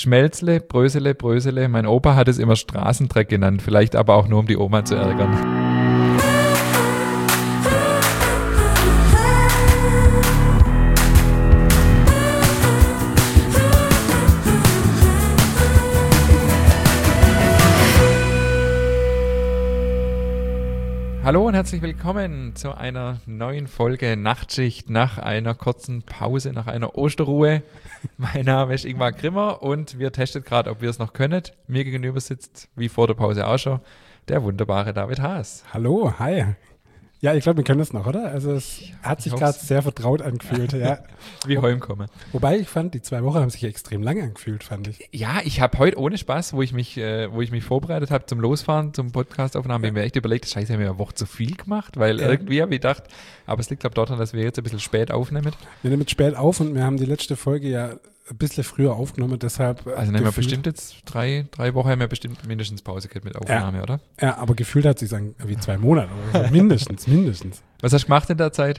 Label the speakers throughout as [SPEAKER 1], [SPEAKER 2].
[SPEAKER 1] Schmelzle, Brösele, Brösele. Mein Opa hat es immer Straßendreck genannt, vielleicht aber auch nur, um die Oma zu ärgern. Hallo und herzlich willkommen zu einer neuen Folge Nachtschicht nach einer kurzen Pause, nach einer Osterruhe. Mein Name ist Ingmar Grimmer und wir testen gerade, ob wir es noch können. Mir gegenüber sitzt, wie vor der Pause auch schon, der wunderbare David Haas.
[SPEAKER 2] Hallo, hi. Ja, ich glaube, wir können das noch, oder? Also es hat sich gerade sehr vertraut angefühlt. Ja.
[SPEAKER 1] Wie heimkommen.
[SPEAKER 2] Wobei ich fand, die 2 Wochen haben sich extrem lang angefühlt, fand ich.
[SPEAKER 1] Ja, ich habe heute ohne Spaß, wo ich mich vorbereitet habe zum Losfahren, zum Podcastaufnahmen, mir echt überlegt, scheiße, haben wir eine Woche zu viel gemacht, weil irgendwie habe ich gedacht, aber es liegt glaube ich daran, dass wir jetzt ein bisschen spät aufnehmen.
[SPEAKER 2] Wir nehmen spät auf und wir haben die letzte Folge ja ein bisschen früher aufgenommen, deshalb.
[SPEAKER 1] Also nehmen wir bestimmt jetzt 3 Wochen, haben wir bestimmt mindestens Pause gehabt mit Aufnahme, oder?
[SPEAKER 2] Ja, aber gefühlt hat sich dann wie 2 Monate oder so. Mindestens.
[SPEAKER 1] Was hast du gemacht in der Zeit?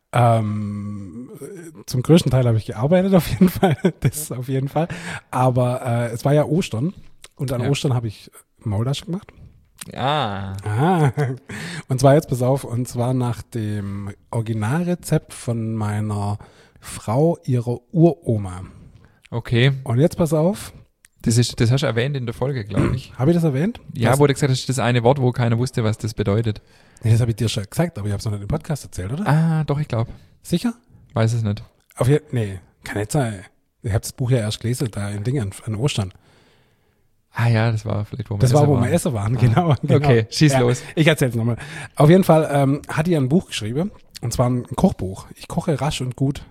[SPEAKER 2] Zum größten Teil habe ich gearbeitet, auf jeden Fall. Das auf jeden Fall. Aber es war ja Ostern und an Ostern habe ich Maultaschen gemacht.
[SPEAKER 1] Ja.
[SPEAKER 2] Und zwar jetzt, pass auf, und zwar nach dem Originalrezept von meiner Frau, ihrer Uroma.
[SPEAKER 1] Okay.
[SPEAKER 2] Und jetzt pass auf.
[SPEAKER 1] Das hast du erwähnt in der Folge, glaube ich.
[SPEAKER 2] Habe ich das erwähnt?
[SPEAKER 1] Ja, wo du gesagt hast, das eine Wort, wo keiner wusste, was das bedeutet.
[SPEAKER 2] Nee, das habe ich dir schon gesagt, aber ich habe es noch nicht im Podcast erzählt, oder?
[SPEAKER 1] Ah, doch, ich glaube.
[SPEAKER 2] Sicher?
[SPEAKER 1] Weiß es nicht.
[SPEAKER 2] Nee, kann nicht sein. Ich habe das Buch ja erst gelesen, da in Dingen an Ostern.
[SPEAKER 1] Ah ja, das war vielleicht, wo wir
[SPEAKER 2] essen waren. Das war, wo wir essen waren, genau.
[SPEAKER 1] Okay, schieß los.
[SPEAKER 2] Ich erzähle es nochmal. Auf jeden Fall hat die ein Buch geschrieben, und zwar ein Kochbuch. Ich koche rasch und gut.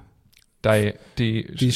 [SPEAKER 2] Die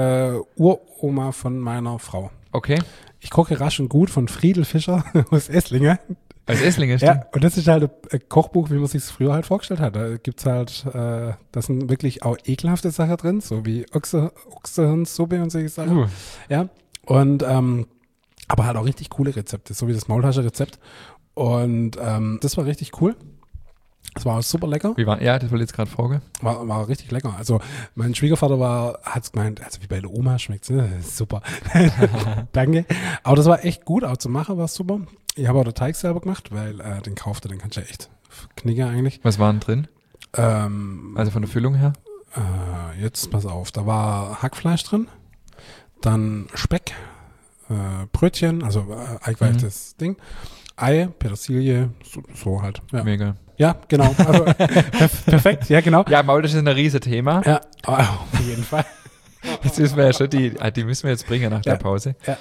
[SPEAKER 2] Uroma von meiner Frau.
[SPEAKER 1] Okay.
[SPEAKER 2] Ich koche rasch und gut von Friedel Fischer aus Esslingen.
[SPEAKER 1] Aus Esslingen, stimmt.
[SPEAKER 2] Ja, und das ist halt ein Kochbuch, wie man sich es früher halt vorgestellt hat. Da gibt's halt, da sind wirklich auch ekelhafte Sachen drin, so wie Ochsensuppe und solche Sachen. Ja, und aber halt auch richtig coole Rezepte, so wie das Maultaschen-Rezept. Und das war richtig cool. Das war super lecker.
[SPEAKER 1] Das wollte ich jetzt gerade fragen.
[SPEAKER 2] War richtig lecker. Also mein Schwiegervater hat's gemeint, also wie bei der Oma schmeckt's, ne? Super. Danke. Aber das war echt gut, auch zu machen war super. Ich habe auch den Teig selber gemacht, weil den kaufte, den kannst du ja echt knicken eigentlich.
[SPEAKER 1] Was war denn drin? Also von der Füllung her?
[SPEAKER 2] Jetzt pass auf, da war Hackfleisch drin, dann Speck, Brötchen, also eingeweichtes Ding, Ei, Petersilie, so halt. Ja.
[SPEAKER 1] Mega.
[SPEAKER 2] Ja, genau. Also, perfekt, ja, genau.
[SPEAKER 1] Ja, Maultaschen ist ein riesen Thema.
[SPEAKER 2] Ja, auf jeden Fall.
[SPEAKER 1] Das wissen wir ja schon, die müssen wir jetzt bringen nach der Pause.
[SPEAKER 2] Ja.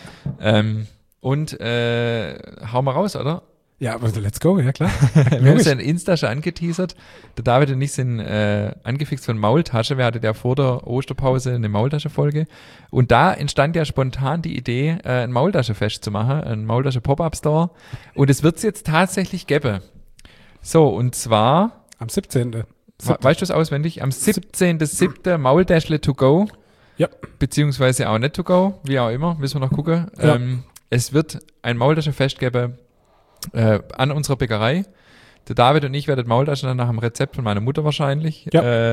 [SPEAKER 1] Und hauen wir raus, oder?
[SPEAKER 2] Ja, also let's go, ja klar.
[SPEAKER 1] Wir haben uns ja in Insta schon angeteasert. Der David und ich sind angefixt von Maultasche. Wir hatten ja vor der Osterpause eine Maultasche-Folge. Und da entstand ja spontan die Idee, ein Maultaschenfest zu machen, ein Maultasche-Pop-Up-Store. Und es wird es jetzt tatsächlich geben. So, und zwar
[SPEAKER 2] am 17.
[SPEAKER 1] Weißt du es auswendig? Am 17.07. Maultäschle to go.
[SPEAKER 2] Ja.
[SPEAKER 1] Beziehungsweise auch nicht to go, wie auch immer, müssen wir noch gucken.
[SPEAKER 2] Ja.
[SPEAKER 1] Es wird ein Maultaschenfest geben an unserer Bäckerei. Der David und ich werden Maultaschen dann nach dem Rezept von meiner Mutter wahrscheinlich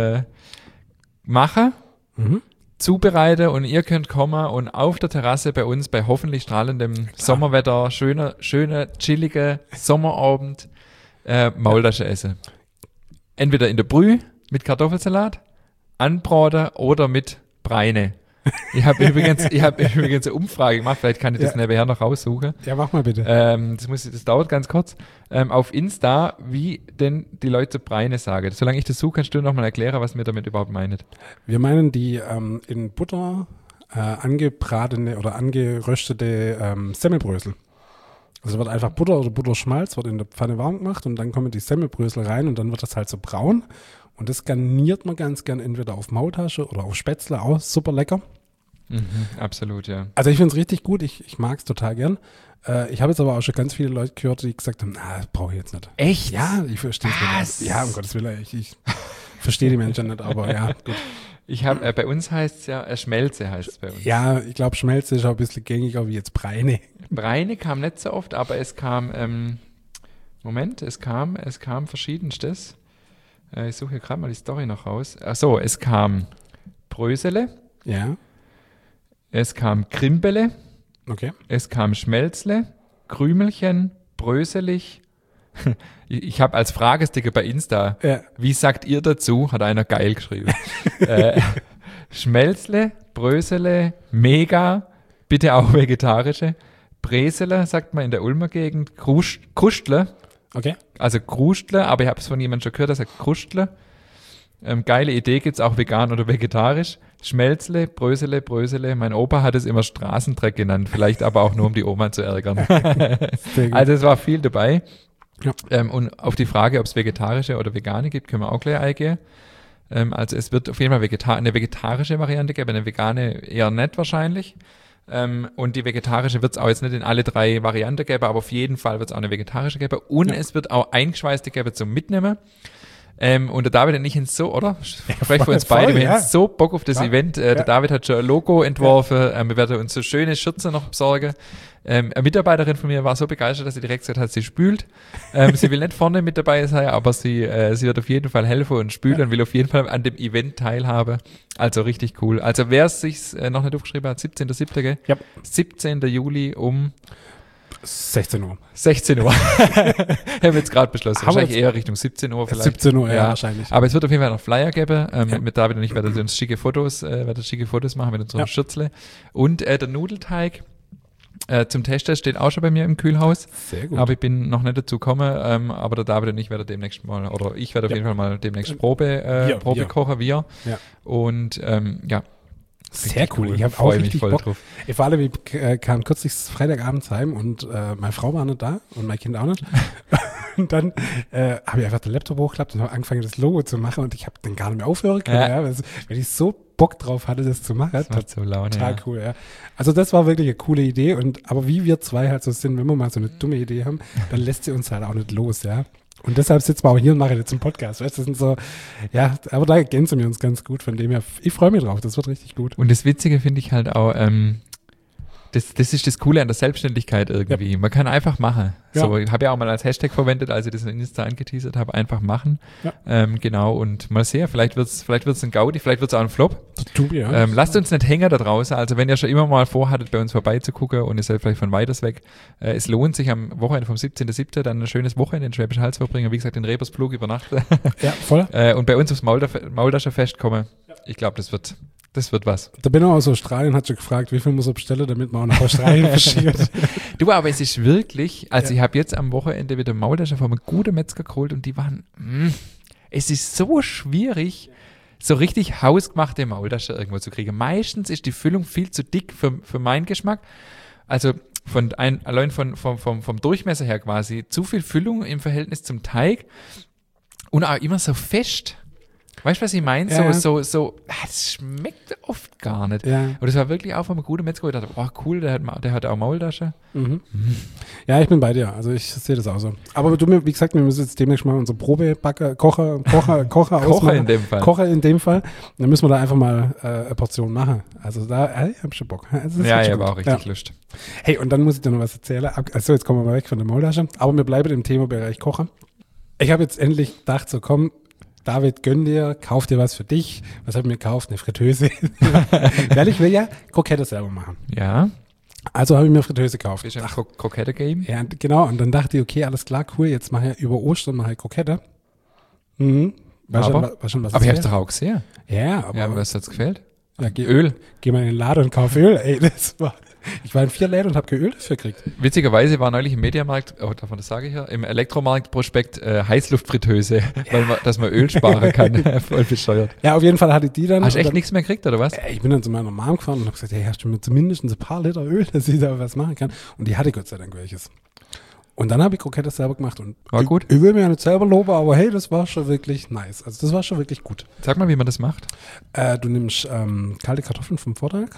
[SPEAKER 1] machen, zubereiten und ihr könnt kommen und auf der Terrasse bei uns bei hoffentlich strahlendem Sommerwetter, schöner, chilliger Sommerabend Maultasche essen. Entweder in der Brühe mit Kartoffelsalat, anbraten oder mit Breine. Ich habe übrigens eine Umfrage gemacht, vielleicht kann ich das nebenher noch raussuchen.
[SPEAKER 2] Ja, mach mal bitte.
[SPEAKER 1] Das dauert ganz kurz. Auf Insta, wie denn die Leute Breine sagen. Solange ich das suche, kannst du nochmal erklären, was wir damit überhaupt meinen.
[SPEAKER 2] Wir meinen die in Butter angebratene oder angeröstete Semmelbrösel. Also wird einfach Butter oder Butterschmalz wird in der Pfanne warm gemacht und dann kommen die Semmelbrösel rein und dann wird das halt so braun. Und das garniert man ganz gern entweder auf Maultasche oder auf Spätzle, auch super lecker.
[SPEAKER 1] Absolut, ja.
[SPEAKER 2] Also ich finde es richtig gut, ich mag es total gern. Ich habe jetzt aber auch schon ganz viele Leute gehört, die gesagt haben, das brauche ich jetzt nicht.
[SPEAKER 1] Echt?
[SPEAKER 2] Ja, ich verstehe es nicht. Ja, um Gottes Willen, ich verstehe die Menschen nicht, aber ja, gut.
[SPEAKER 1] Bei uns heißt es ja, Schmelze heißt es bei uns.
[SPEAKER 2] Ja, ich glaube, Schmelze ist auch ein bisschen gängiger wie jetzt Breine.
[SPEAKER 1] Breine kam nicht so oft, aber es kam, es kam verschiedenstes. Ich suche hier gerade mal die Story noch raus. Es kam Brösele.
[SPEAKER 2] Ja.
[SPEAKER 1] Es kam Krimbele.
[SPEAKER 2] Okay.
[SPEAKER 1] Es kam Schmelzle, Krümelchen, Bröselig. Ich habe als Fragesticker bei Insta, wie sagt ihr dazu, hat einer geil geschrieben. Schmelzle, Brösele, Mega, bitte auch vegetarische. Bresele, sagt man in der Ulmer Gegend, Krustle.
[SPEAKER 2] Okay.
[SPEAKER 1] Also Krustle, aber ich habe es von jemandem schon gehört, der sagt Krustle. Geile Idee, gibt's auch vegan oder vegetarisch. Schmelzle, Brösele. Mein Opa hat es immer Straßendreck genannt, vielleicht aber auch nur, um die Oma zu ärgern. Also es war viel dabei. Ja. Und auf die Frage, ob es vegetarische oder vegane gibt, können wir auch gleich eingehen. Also es wird auf jeden Fall eine vegetarische Variante geben, eine vegane eher nicht wahrscheinlich. Und die vegetarische wird es auch jetzt nicht in alle 3 Varianten geben, aber auf jeden Fall wird es auch eine vegetarische geben. Und es wird auch eingeschweißte geben zum Mitnehmen. Und der David und ich sind so, oder? Sprechen für uns beide, wir haben so Bock auf das Event. Der David hat schon ein Logo entworfen, wir werden uns so schöne Schürze noch besorgen. Eine Mitarbeiterin von mir war so begeistert, dass sie direkt gesagt hat, sie spült. Sie will nicht vorne mit dabei sein, aber sie wird auf jeden Fall helfen und spülen und will auf jeden Fall an dem Event teilhaben. Also richtig cool. Also wer es sich noch nicht aufgeschrieben hat, 17.07. Gell?
[SPEAKER 2] Ja.
[SPEAKER 1] 17. Juli um
[SPEAKER 2] 16 Uhr.
[SPEAKER 1] 16 Uhr. Haben wir jetzt gerade beschlossen. Wahrscheinlich eher Richtung 17 Uhr vielleicht.
[SPEAKER 2] 17 Uhr, ja, wahrscheinlich.
[SPEAKER 1] Aber es wird auf jeden Fall noch Flyer geben. Mit David und ich werden uns schicke Fotos machen mit unserem Schürzle. Und der Nudelteig zum Testen steht auch schon bei mir im Kühlhaus.
[SPEAKER 2] Sehr gut.
[SPEAKER 1] Aber ich bin noch nicht dazu gekommen. Aber der David und ich werden demnächst mal, oder ich werde auf jeden Fall mal demnächst Probe kochen, wir.
[SPEAKER 2] Ja.
[SPEAKER 1] Und
[SPEAKER 2] sehr cool. Ich habe auch richtig Bock drauf. Vor allem, ich kam kürzlich Freitagabends heim und meine Frau war nicht da und mein Kind auch nicht. Und dann habe ich einfach den Laptop hochgeklappt und habe angefangen, das Logo zu machen und ich habe dann gar nicht mehr aufhören können, weil ich so Bock drauf hatte, das zu machen.
[SPEAKER 1] Das macht so Laune.
[SPEAKER 2] Total cool, ja. Also das war wirklich eine coole Idee aber wie wir zwei halt so sind, wenn wir mal so eine dumme Idee haben, dann lässt sie uns halt auch nicht los, ja. Und deshalb sitzen wir auch hier und machen jetzt einen Podcast. Weißt du, das sind so, ja, aber da ergänzen wir uns ganz gut. Von dem her, ich freue mich drauf, das wird richtig gut.
[SPEAKER 1] Und das Witzige finde ich halt auch, das ist das Coole an der Selbstständigkeit irgendwie. Ja. Man kann einfach machen. Ja. So, ich habe ja auch mal als Hashtag verwendet, als ich das in Insta angeteasert habe, einfach machen. Ja. Genau, und mal sehen, vielleicht wird's ein Gaudi, vielleicht wird's auch ein Flop. Lasst uns nicht hängen da draußen. Also wenn ihr schon immer mal vorhattet, bei uns vorbeizugucken und ihr seid vielleicht von weiters weg, es lohnt sich am Wochenende vom 17.07. dann ein schönes Wochenende in Schwäbisch Hall zu verbringen. Wie gesagt, in Rebersplug übernachten. Ja, voll. Und bei uns aufs Maultaschenfest kommen. Ja. Ich glaube, das wird was.
[SPEAKER 2] Da bin ich auch aus Australien, hat schon gefragt, wie viel muss er bestellen, damit man auch nach Australien verschickt.
[SPEAKER 1] Du, aber es ist wirklich, also ich habe jetzt am Wochenende wieder Maultaschen von einem guten Metzger geholt und die waren, es ist so schwierig, so richtig hausgemachte Maultasche irgendwo zu kriegen. Meistens ist die Füllung viel zu dick für meinen Geschmack. Also allein vom Durchmesser her quasi zu viel Füllung im Verhältnis zum Teig und auch immer so fest. Weißt du, was ich meine? Ja. Es schmeckt oft gar nicht. Ja. Und das war wirklich auch von einem guten Metzger, wo ich dachte, oh cool, der hat auch Maultasche.
[SPEAKER 2] Mhm. Ja, ich bin bei dir. Also ich sehe das auch so. Aber wie gesagt, wir müssen jetzt demnächst mal unsere Kocher ausmachen.
[SPEAKER 1] In dem Fall.
[SPEAKER 2] Kocher in dem Fall. Dann müssen wir da einfach mal eine Portion machen. Also da, ich hab schon Bock.
[SPEAKER 1] Also ja, ich habe auch richtig Lust.
[SPEAKER 2] Hey, und dann muss ich dir noch was erzählen. Also jetzt kommen wir mal weg von der Maultasche. Aber wir bleiben im Themenbereich Kochen. Ich habe jetzt endlich gedacht, so komm, David, gönn dir, kauf dir was für dich. Was habe ich mir gekauft? Eine Fritteuse. Weil ich will ja Krokette selber machen.
[SPEAKER 1] Ja.
[SPEAKER 2] Also habe ich mir Fritteuse gekauft.
[SPEAKER 1] Ist ein Krokette-Game?
[SPEAKER 2] Ja, genau. Und dann dachte ich, okay, alles klar, cool, jetzt mache ich über Ostern Krokette. Mhm.
[SPEAKER 1] Aber ich habe es doch auch gesehen.
[SPEAKER 2] Ja,
[SPEAKER 1] aber was hat's gefällt?
[SPEAKER 2] Ja, Öl. Geh mal in den Laden und kauf Öl. Ey, ich war in 4 Läden und habe Öl dafür gekriegt.
[SPEAKER 1] Witzigerweise war neulich im Mediamarkt, das sage ich ja, im Elektromarkt-Prospekt Heißluftfritteuse, dass man Öl sparen kann. Voll bescheuert.
[SPEAKER 2] Ja, auf jeden Fall hatte ich die dann.
[SPEAKER 1] Hast du echt nichts mehr gekriegt, oder was?
[SPEAKER 2] Ich bin dann zu meiner Mom gefahren und habe gesagt, hey, hast du mir zumindest ein paar Liter Öl, dass ich da was machen kann? Und die hatte Gott sei Dank welches. Und dann habe ich Krokette selber gemacht und
[SPEAKER 1] war gut.
[SPEAKER 2] Ich will mir ja nicht selber loben, aber hey, das war schon wirklich nice. Also das war schon wirklich gut.
[SPEAKER 1] Sag mal, wie man das macht.
[SPEAKER 2] Du nimmst kalte Kartoffeln vom Vortag,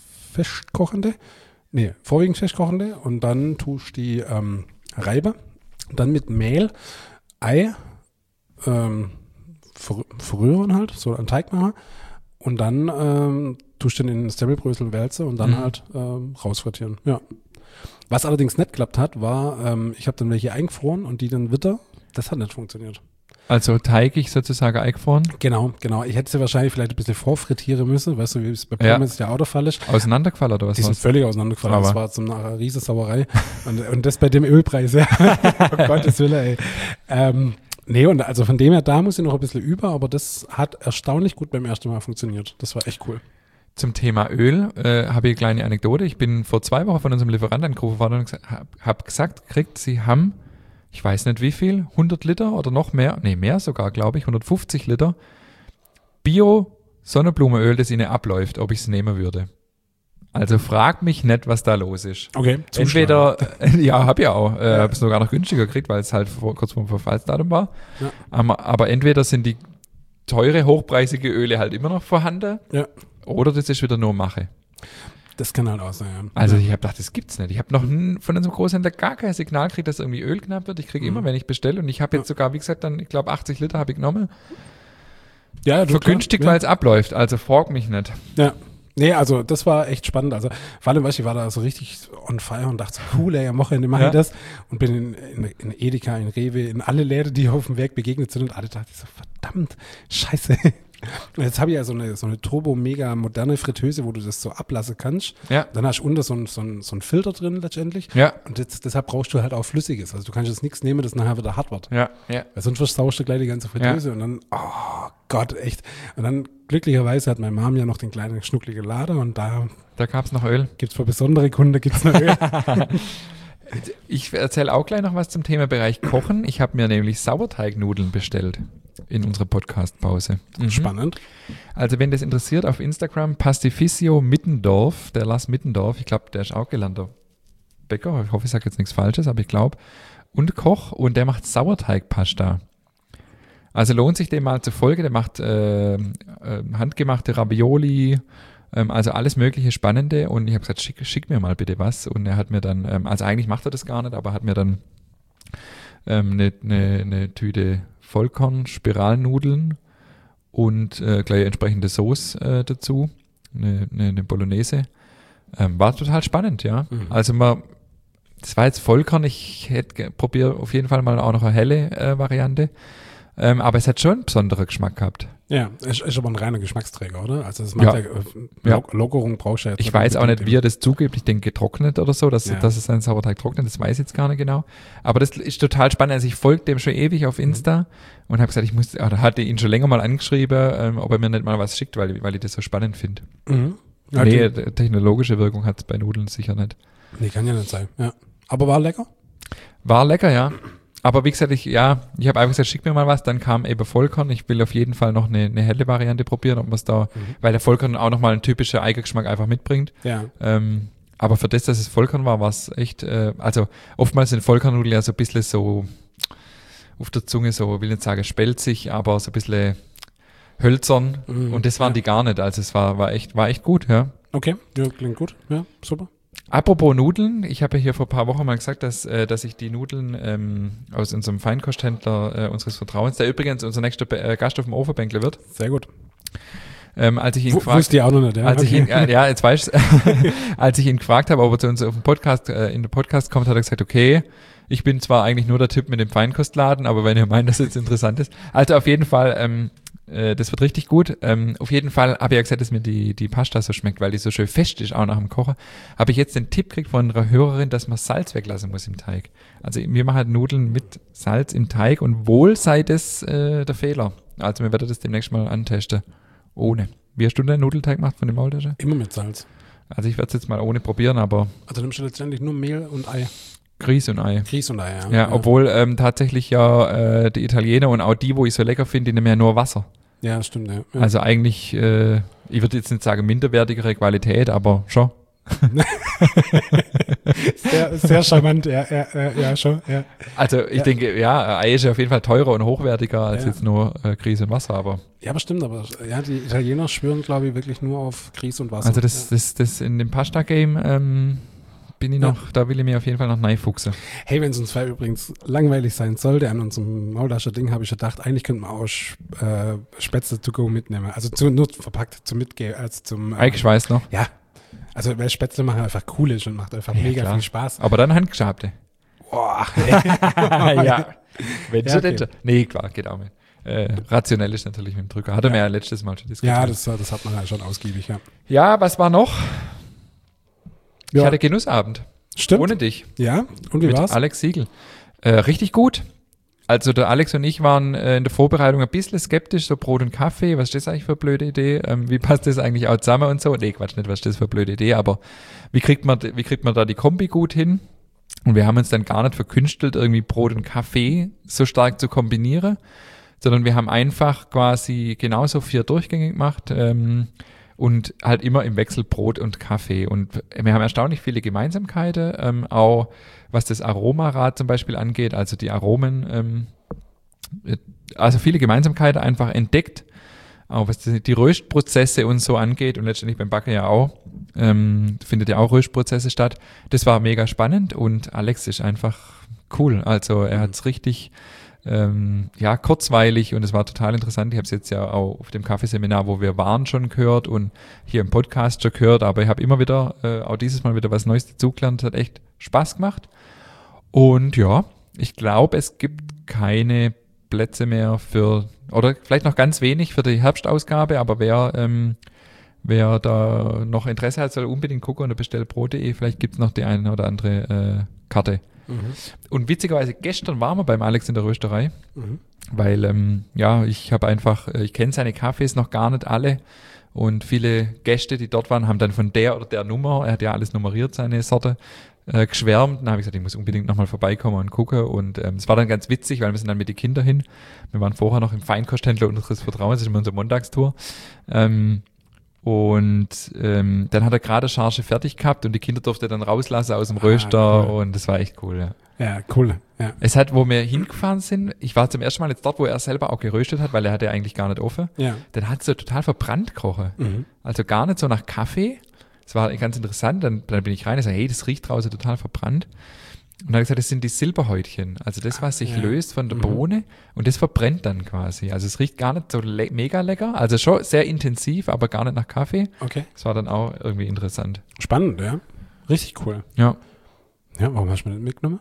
[SPEAKER 2] vorwiegend festkochende und dann tust die reiben, dann mit Mehl, Ei verrühren halt, so einen Teig machen und dann tust du den in den Semmelbrösel wälzen und dann halt rausfrittieren. Ja. Was allerdings nicht geklappt hat, war, ich habe dann welche eingefroren und die dann Witter, das hat nicht funktioniert.
[SPEAKER 1] Also teigig sozusagen eingefroren.
[SPEAKER 2] Genau. Ich hätte sie wahrscheinlich vielleicht ein bisschen vorfrittieren müssen, weißt du, wie es bei Pommes ja auch der Fall ist.
[SPEAKER 1] Auseinandergefallen oder was?
[SPEAKER 2] Die sind völlig auseinandergefallen.
[SPEAKER 1] Aber
[SPEAKER 2] Das war zum nachher eine riesen Sauerei. und das bei dem Ölpreis, ja. Oh Gottes Willen, ey. Nee, und also von dem her, da muss ich noch ein bisschen über, aber das hat erstaunlich gut beim ersten Mal funktioniert. Das war echt cool.
[SPEAKER 1] Zum Thema Öl habe ich eine kleine Anekdote. Ich bin vor 2 Wochen von unserem Lieferanten angerufen worden und habe gesagt, sie haben, ich weiß nicht wie viel, 100 Liter oder noch mehr, mehr sogar, glaube ich, 150 Liter Bio-Sonnenblumenöl, das ihnen abläuft, ob ich es nehmen würde. Also frag mich nicht, was da los ist.
[SPEAKER 2] Okay,
[SPEAKER 1] entweder, ja, habe ich auch, habe es sogar noch günstiger gekriegt, weil es halt kurz vor dem Verfallsdatum war. Ja. Aber entweder sind die teure, hochpreisige Öle halt immer noch vorhanden, oder das ist wieder nur Mache.
[SPEAKER 2] Das kann halt auch sein, ja.
[SPEAKER 1] Also ich habe gedacht, das gibt's nicht. Ich habe noch von unserem Großhändler gar kein Signal gekriegt, dass irgendwie Öl knapp wird. Ich kriege immer, wenn ich bestelle, und ich habe jetzt sogar, wie gesagt, dann, ich glaube 80 Liter habe ich genommen. Ja, vergünstigt, weil es abläuft. Also frag mich nicht.
[SPEAKER 2] Ja. Nee, also das war echt spannend. Also vor allem, weißt du, ich war da so richtig on fire und dachte so, cool, ey, am Wochenende mache ich das. Und bin in Edeka, in Rewe, in alle Läden, die auf dem Weg begegnet sind, und alle dachten so, verdammt, scheiße. Und jetzt habe ich ja so eine turbo-mega moderne Fritteuse, wo du das so ablassen kannst. Ja. Dann hast du unten so ein Filter drin letztendlich. Ja. Und deshalb brauchst du halt auch Flüssiges. Also du kannst jetzt nichts nehmen, das nachher wieder hart wird. Ja. Weil sonst versaust du gleich die ganze Fritteuse. Ja. Und dann, oh Gott, echt. Und dann glücklicherweise hat meine Mom ja noch den kleinen schnuckligen Lader, und da
[SPEAKER 1] gab es noch Öl.
[SPEAKER 2] Gibt es für besondere Kunden gibt's noch Öl.
[SPEAKER 1] Ich erzähle auch gleich noch was zum Thema Bereich Kochen. Ich habe mir nämlich Sauerteignudeln bestellt in unserer Podcast-Pause.
[SPEAKER 2] Spannend.
[SPEAKER 1] Also wenn das interessiert, auf Instagram Pastificio Mittendorf, der Lars Mittendorf, ich glaube, der ist auch gelernter Bäcker, ich hoffe, ich sage jetzt nichts Falsches, aber ich glaube, und Koch, und der macht Sauerteigpasta. Also lohnt sich dem mal zu folgen, der macht handgemachte Ravioli, also alles mögliche Spannende, und ich habe gesagt, schick mir mal bitte was, und er hat mir dann, also eigentlich macht er das gar nicht, aber hat mir dann eine Tüte Vollkorn-Spiralnudeln und gleich entsprechende Sauce dazu, eine Bolognese. War total spannend, ja. Also das war jetzt Vollkorn, ich probiere auf jeden Fall mal auch noch eine helle Variante. Aber es hat schon einen besonderen Geschmack gehabt.
[SPEAKER 2] Ja, ist aber ein reiner Geschmacksträger, oder? Also das macht Lockerung brauchst du ja jetzt.
[SPEAKER 1] Ich weiß auch nicht, wie er das zugibt. Ich denke getrocknet oder so, dass es seinen Sauerteig trocknet. Das weiß ich jetzt gar nicht genau. Aber das ist total spannend. Also ich folge dem schon ewig auf Insta und habe gesagt, hatte ihn schon länger mal angeschrieben, ob er mir nicht mal was schickt, weil ich das so spannend finde. Nee, technologische Wirkung hat es bei Nudeln sicher nicht.
[SPEAKER 2] Nee, kann ja nicht sein. Ja. Aber war lecker?
[SPEAKER 1] War lecker, ja. Aber wie gesagt, ich habe einfach gesagt, schick mir mal was, dann kam eben Vollkorn. Ich will auf jeden Fall noch eine helle Variante probieren, ob man es da, weil der Vollkorn auch nochmal einen typischen Eigengeschmack einfach mitbringt. Ja. Aber für das, dass es Vollkorn war es echt, also oftmals sind Vollkornnudeln ja so ein bisschen so auf der Zunge so, will nicht sagen spelzig, aber so ein bisschen hölzern. Und das waren die gar nicht. Also es war echt gut, ja.
[SPEAKER 2] Okay, ja, klingt gut. Ja, super.
[SPEAKER 1] Apropos Nudeln, ich habe ja hier vor ein paar Wochen mal gesagt, dass ich die Nudeln aus unserem Feinkosthändler unseres Vertrauens, der übrigens unser nächster Gast auf dem Ofenbänkle wird.
[SPEAKER 2] Sehr gut.
[SPEAKER 1] Als ich ihn gefragt,
[SPEAKER 2] wusste ich auch noch nicht, ja.
[SPEAKER 1] Jetzt weißt du, als ich ihn gefragt habe, ob er zu uns auf dem Podcast, in den Podcast kommt, hat er gesagt, okay, ich bin zwar eigentlich nur der Typ mit dem Feinkostladen, aber wenn ihr meint, dass es jetzt interessant ist. Also auf jeden Fall, das wird richtig gut. Auf jeden Fall habe ich ja gesagt, dass mir die Pasta so schmeckt, weil die so schön fest ist, auch nach dem Kochen. Habe ich jetzt den Tipp gekriegt von einer Hörerin, dass man Salz weglassen muss im Teig. Also wir machen halt Nudeln mit Salz im Teig, und wohl sei das der Fehler. Also wir werden das demnächst mal antesten. Ohne. Wie hast du den Nudelteig gemacht von dem Maultasche?
[SPEAKER 2] Immer mit Salz.
[SPEAKER 1] Also ich werde es jetzt mal ohne probieren, aber...
[SPEAKER 2] Also nimmst du letztendlich nur Mehl und Ei?
[SPEAKER 1] Grieß und Ei.
[SPEAKER 2] Grieß und Ei, ja.
[SPEAKER 1] Ja, obwohl tatsächlich ja die Italiener und auch die, wo ich so lecker finde, die nehmen ja nur Wasser.
[SPEAKER 2] Ja, das stimmt, ja.
[SPEAKER 1] Also eigentlich, ich würde jetzt nicht sagen minderwertigere Qualität, aber schon.
[SPEAKER 2] sehr charmant, ja, schon, ja.
[SPEAKER 1] Also ich denke, Ei ist ja auf jeden Fall teurer und hochwertiger als jetzt nur Grieß und Wasser, aber...
[SPEAKER 2] Ja, aber stimmt, aber die Italiener schwören, glaube ich, wirklich nur auf Grieß und Wasser.
[SPEAKER 1] Also das in dem Pasta-Game bin ich noch, da will ich mir auf jeden Fall noch reinfuchsen.
[SPEAKER 2] Hey, wenn es uns übrigens langweilig sein sollte an unserem Maultascher-Ding, habe ich gedacht, eigentlich könnte man auch Spätzle to go mitnehmen. Also nur verpackt zum Mitgehen, als zum...
[SPEAKER 1] Eingeschweißt noch?
[SPEAKER 2] Ja. Also weil Spätzle machen einfach cool ist und macht einfach mega viel Spaß.
[SPEAKER 1] Aber dann handgeschabte.
[SPEAKER 2] Boah.
[SPEAKER 1] Ja. Wenn schon denn. Nee, klar, geht auch mit. rationell ist natürlich mit dem Drücker. Hatten wir ja letztes Mal schon diskutiert.
[SPEAKER 2] Ja, das hat man ja schon ausgiebig, ja.
[SPEAKER 1] Ja, was war noch? Ich
[SPEAKER 2] Ja.
[SPEAKER 1] hatte Genussabend.
[SPEAKER 2] Stimmt.
[SPEAKER 1] Ohne dich.
[SPEAKER 2] Ja, und wie
[SPEAKER 1] Mit
[SPEAKER 2] war's?
[SPEAKER 1] Alex Siegel. Richtig gut. Also der Alex und ich waren in der Vorbereitung ein bisschen skeptisch, so Brot und Kaffee, was ist das eigentlich für eine blöde Idee? Wie passt das eigentlich auch zusammen und so? Nee, Quatsch, nicht, was ist das für eine blöde Idee, aber wie kriegt man da die Kombi gut hin? Und wir haben uns dann gar nicht verkünstelt, irgendwie Brot und Kaffee so stark zu kombinieren, sondern wir haben einfach quasi genauso 4 Durchgänge gemacht und halt immer im Wechsel Brot und Kaffee. Und wir haben erstaunlich viele Gemeinsamkeiten, auch was das Aromarad zum Beispiel angeht, also die Aromen, also viele Gemeinsamkeiten einfach entdeckt, auch was die Röstprozesse und so angeht und letztendlich beim Backen ja auch, findet ja auch Röstprozesse statt. Das war mega spannend und Alex ist einfach cool. Also er hat es richtig kurzweilig und es war total interessant. Ich habe es jetzt ja auch auf dem Kaffeeseminar, wo wir waren, schon gehört und hier im Podcast schon gehört, aber ich habe immer wieder, auch dieses Mal wieder was Neues dazugelernt, hat echt Spaß gemacht. Und ja, ich glaube, es gibt keine Plätze mehr oder vielleicht noch ganz wenig für die Herbstausgabe, aber wer da noch Interesse hat, soll unbedingt gucken unter bestellbrot.de, vielleicht gibt es noch die eine oder andere Karte. Und witzigerweise, gestern waren wir beim Alex in der Rösterei, weil ich kenne seine Kaffees noch gar nicht alle und viele Gäste, die dort waren, haben dann von der oder der Nummer, er hat ja alles nummeriert, seine Sorte, geschwärmt. Dann habe ich gesagt, ich muss unbedingt nochmal vorbeikommen und gucken und es war dann ganz witzig, weil wir sind dann mit den Kindern hin. Wir waren vorher noch im Feinkosthändler unseres Vertrauens, das ist immer unsere Montagstour. Dann hat er gerade Charge fertig gehabt und die Kinder durfte dann rauslassen aus dem Röster und das war echt cool, ja.
[SPEAKER 2] Ja, cool. Ja.
[SPEAKER 1] Es hat, wo wir hingefahren sind, ich war zum ersten Mal jetzt dort, wo er selber auch geröstet hat, weil er hatte ja eigentlich gar nicht offen.
[SPEAKER 2] Ja.
[SPEAKER 1] Dann hat es so total verbrannt gerochen. Also gar nicht so nach Kaffee. Das war ganz interessant. Dann bin ich rein und sage, hey, das riecht draußen total verbrannt. Und dann habe ich gesagt, das sind die Silberhäutchen. Also das, was sich löst von der Bohne und das verbrennt dann quasi. Also es riecht gar nicht so mega lecker. Also schon sehr intensiv, aber gar nicht nach Kaffee.
[SPEAKER 2] Okay.
[SPEAKER 1] Das war dann auch irgendwie interessant.
[SPEAKER 2] Spannend, ja. Richtig cool.
[SPEAKER 1] Ja.
[SPEAKER 2] Ja, warum hast du mir das mitgenommen?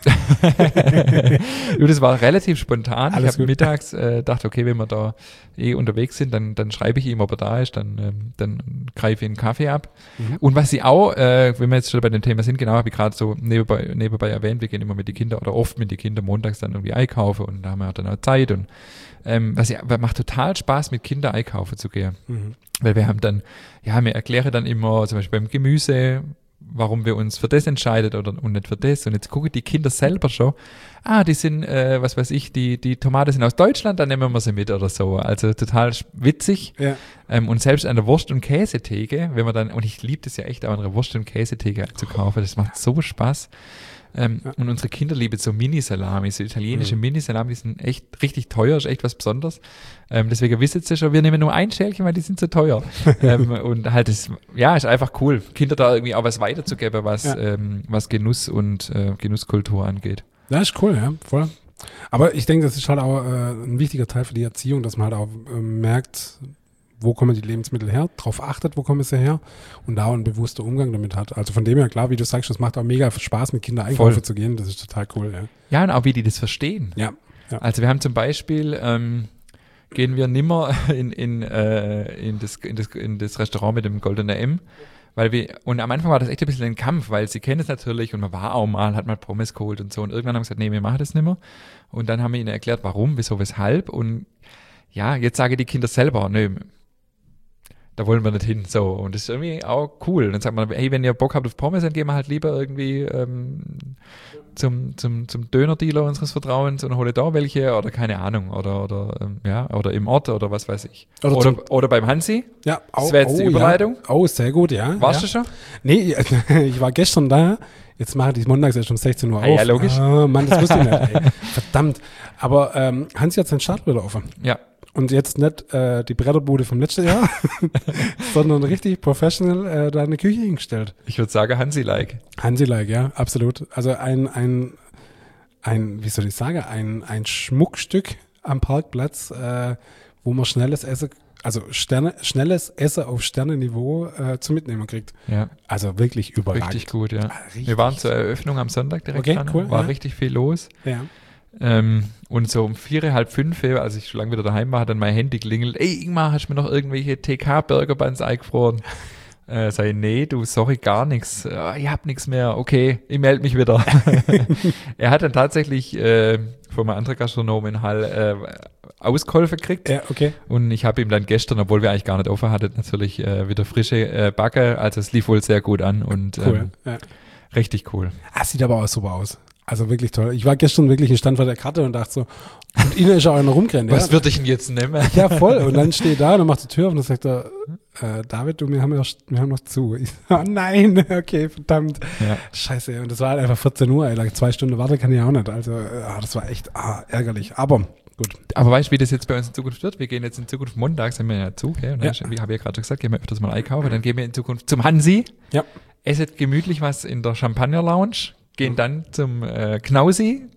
[SPEAKER 1] Das war relativ spontan.
[SPEAKER 2] Alles
[SPEAKER 1] ich habe
[SPEAKER 2] gut.
[SPEAKER 1] mittags gedacht, okay, wenn wir da unterwegs sind, dann schreibe ich ihm, ob er da ist, dann greife ich einen Kaffee ab. Und was sie auch, wenn wir jetzt schon bei dem Thema sind, genau, habe ich gerade so nebenbei erwähnt, wir gehen immer mit den Kindern oder oft mit den Kindern montags dann irgendwie einkaufen und da haben wir dann auch Zeit und macht total Spaß, mit Kindern einkaufen zu gehen. Weil wir haben dann, wir erklären dann immer, zum Beispiel beim Gemüse, warum wir uns für das entscheidet und nicht für das. Und jetzt gucken die Kinder selber schon, die sind, die Tomaten sind aus Deutschland, dann nehmen wir sie mit oder so. Also total witzig.
[SPEAKER 2] Ja.
[SPEAKER 1] Und selbst an der Wurst- und Käsetheke, wenn man dann, und ich liebe das ja echt, auch an der Wurst- und Käsetheke zu kaufen, das macht so Spaß. Und unsere Kinder lieben so Mini-Salami, so italienische Mini-Salami, die sind echt richtig teuer, ist echt was Besonderes. Deswegen wissen sie schon, wir nehmen nur ein Schälchen, weil die sind so teuer. Und halt, ist einfach cool, Kinder da irgendwie auch was weiterzugeben, was Genuss und Genusskultur angeht.
[SPEAKER 2] Ja, ist cool, ja, voll. Aber ich denke, das ist halt auch ein wichtiger Teil für die Erziehung, dass man halt auch merkt, wo kommen die Lebensmittel her, darauf achtet, wo kommen sie her und da einen bewussten Umgang damit hat. Also von dem her, klar, wie du sagst, das macht auch mega Spaß, mit Kindern einkaufen zu gehen, das ist total cool, ja.
[SPEAKER 1] Ja, und auch wie die das verstehen.
[SPEAKER 2] Ja.
[SPEAKER 1] Also wir haben zum Beispiel, gehen wir nimmer in das Restaurant mit dem goldenen M, und am Anfang war das echt ein bisschen ein Kampf, weil sie kennen es natürlich und man war auch mal, hat mal Pommes geholt und so und irgendwann haben wir gesagt, nee, wir machen das nimmer und dann haben wir ihnen erklärt, warum, wieso, weshalb und ja, jetzt sagen die Kinder selber, nö, da wollen wir nicht hin, so. Und das ist irgendwie auch cool. Und dann sagt man, hey, wenn ihr Bock habt auf Pommes, dann gehen wir halt lieber irgendwie zum Dönerdealer unseres Vertrauens und hole da welche oder keine Ahnung. Oder im Ort oder was weiß ich. Oder beim Hansi.
[SPEAKER 2] Ja,
[SPEAKER 1] das wäre jetzt die Überleitung.
[SPEAKER 2] Ja. Oh, sehr gut, ja.
[SPEAKER 1] Warst du schon?
[SPEAKER 2] Nee, ich war gestern da. Jetzt machen die montags erst um 16 Uhr auf.
[SPEAKER 1] Ja, logisch.
[SPEAKER 2] Mann, das wusste ich nicht. Ey. Verdammt. Aber Hansi hat seinen Start wieder offen.
[SPEAKER 1] Ja.
[SPEAKER 2] Und jetzt nicht die Bretterbude vom letzten Jahr, sondern richtig professional da eine Küche hingestellt.
[SPEAKER 1] Ich würde sagen Hansi-like.
[SPEAKER 2] Hansi-like, ja, absolut. Also ein wie soll ich sagen, ein Schmuckstück am Parkplatz, wo man schnelles Essen auf Sternenniveau zum Mitnehmen kriegt.
[SPEAKER 1] Ja.
[SPEAKER 2] Also wirklich überragend.
[SPEAKER 1] Richtig gut, ja. Wir waren zur Eröffnung am Sonntag direkt dran.
[SPEAKER 2] Cool,
[SPEAKER 1] war richtig viel los.
[SPEAKER 2] Ja.
[SPEAKER 1] Und so um 4, halb 5, als ich schon lange wieder daheim war, hat dann mein Handy klingelt. Ey, Ingmar, hast du mir noch irgendwelche TK-Burger-Buns eingefroren? Sag ich, nee, du, sorry, gar nichts. Ich hab nichts mehr. Okay, ich melde mich wieder. Er hat dann tatsächlich von einem anderen Gastronomen in Hall Auskäufe gekriegt.
[SPEAKER 2] Ja, okay.
[SPEAKER 1] Und ich habe ihm dann gestern, obwohl wir eigentlich gar nicht offen hatten, natürlich wieder frische Backe. Also es lief wohl sehr gut an und
[SPEAKER 2] Cool.
[SPEAKER 1] richtig cool.
[SPEAKER 2] Sieht aber auch super aus. Also wirklich toll. Ich war gestern wirklich in Stand vor der Karte und dachte so, und Ihnen ist auch einer rumgerannt.
[SPEAKER 1] Was würde ich denn jetzt nehmen?
[SPEAKER 2] Ja, voll. Und dann steht da und macht die Tür auf und dann sagt er, David, wir haben noch zu. Ich so, oh nein, okay, verdammt.
[SPEAKER 1] Ja.
[SPEAKER 2] Scheiße. Und das war halt einfach 14 Uhr, ey. 2 Stunden warten kann ich auch nicht. Also, das war echt ärgerlich. Aber gut.
[SPEAKER 1] Aber weißt du, wie das jetzt bei uns in Zukunft wird? Wir gehen jetzt in Zukunft montags, sind wir ja zu, okay? Und dann, wie habe ich ja gerade schon gesagt, gehen wir öfters mal einkaufen. Dann gehen wir in Zukunft zum Hansi.
[SPEAKER 2] Ja.
[SPEAKER 1] Essen gemütlich was in der Champagner-Lounge. Gehen dann zum Knausi.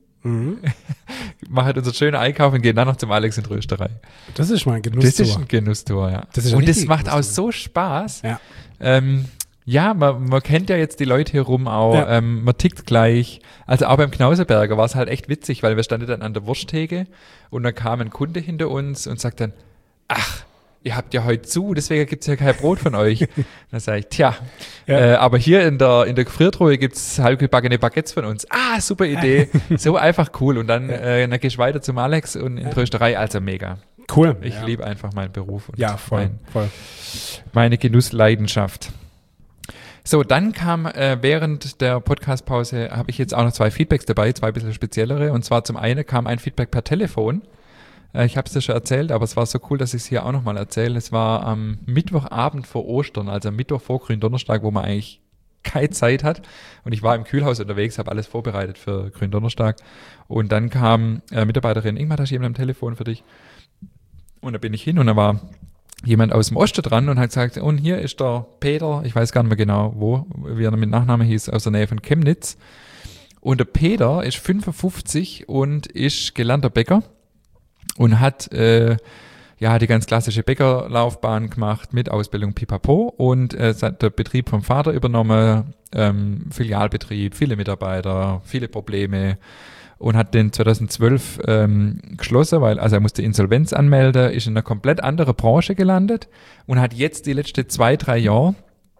[SPEAKER 1] Machen unseren schönen Einkauf und gehen dann noch zum Alex in die Rösterei.
[SPEAKER 2] Das ist mal ein Genusstour.
[SPEAKER 1] Das ist ein Genusstour, ja.
[SPEAKER 2] Und
[SPEAKER 1] das macht auch so Spaß.
[SPEAKER 2] Ja.
[SPEAKER 1] Ja, man kennt ja jetzt die Leute hier rum auch,
[SPEAKER 2] Ja.
[SPEAKER 1] man tickt gleich. Also auch beim Knauseberger war es halt echt witzig, weil wir standen dann an der Wursttheke und dann kam ein Kunde hinter uns und sagt dann, ach, ihr habt ja heute zu, deswegen gibt's ja kein Brot von euch. Dann sage ich, tja, aber hier in der Gefriertruhe gibt's halbgebackene Baguettes von uns. Ah, super Idee, so einfach cool. Und dann gehst du weiter zum Alex und in die Rösterei, also mega.
[SPEAKER 2] Cool.
[SPEAKER 1] Ich liebe einfach meinen Beruf und
[SPEAKER 2] Voll.
[SPEAKER 1] meine Genussleidenschaft. So, dann kam während der Podcastpause, habe ich jetzt auch noch 2 Feedbacks dabei, 2 bisschen speziellere. Und zwar zum einen kam ein Feedback per Telefon. Ich habe es dir schon erzählt, aber es war so cool, dass ich es hier auch nochmal erzähle. Es war am Mittwochabend vor Ostern, also am Mittwoch vor Gründonnerstag, wo man eigentlich keine Zeit hat. Und ich war im Kühlhaus unterwegs, habe alles vorbereitet für Gründonnerstag. Und dann kam Mitarbeiterin, Ingmar, da ist jemand am Telefon für dich. Und da bin ich hin und da war jemand aus dem Osten dran und hat gesagt, und hier ist der Peter, ich weiß gar nicht mehr genau, wie er mit Nachnamen hieß, aus der Nähe von Chemnitz. Und der Peter ist 55 und ist gelernter Bäcker. Und hat die ganz klassische Bäckerlaufbahn gemacht mit Ausbildung Pipapo und hat der Betrieb vom Vater übernommen, Filialbetrieb, viele Mitarbeiter, viele Probleme und hat den 2012 geschlossen, weil er musste Insolvenz anmelden, ist in einer komplett anderen Branche gelandet und hat jetzt die letzten 2-3 Jahre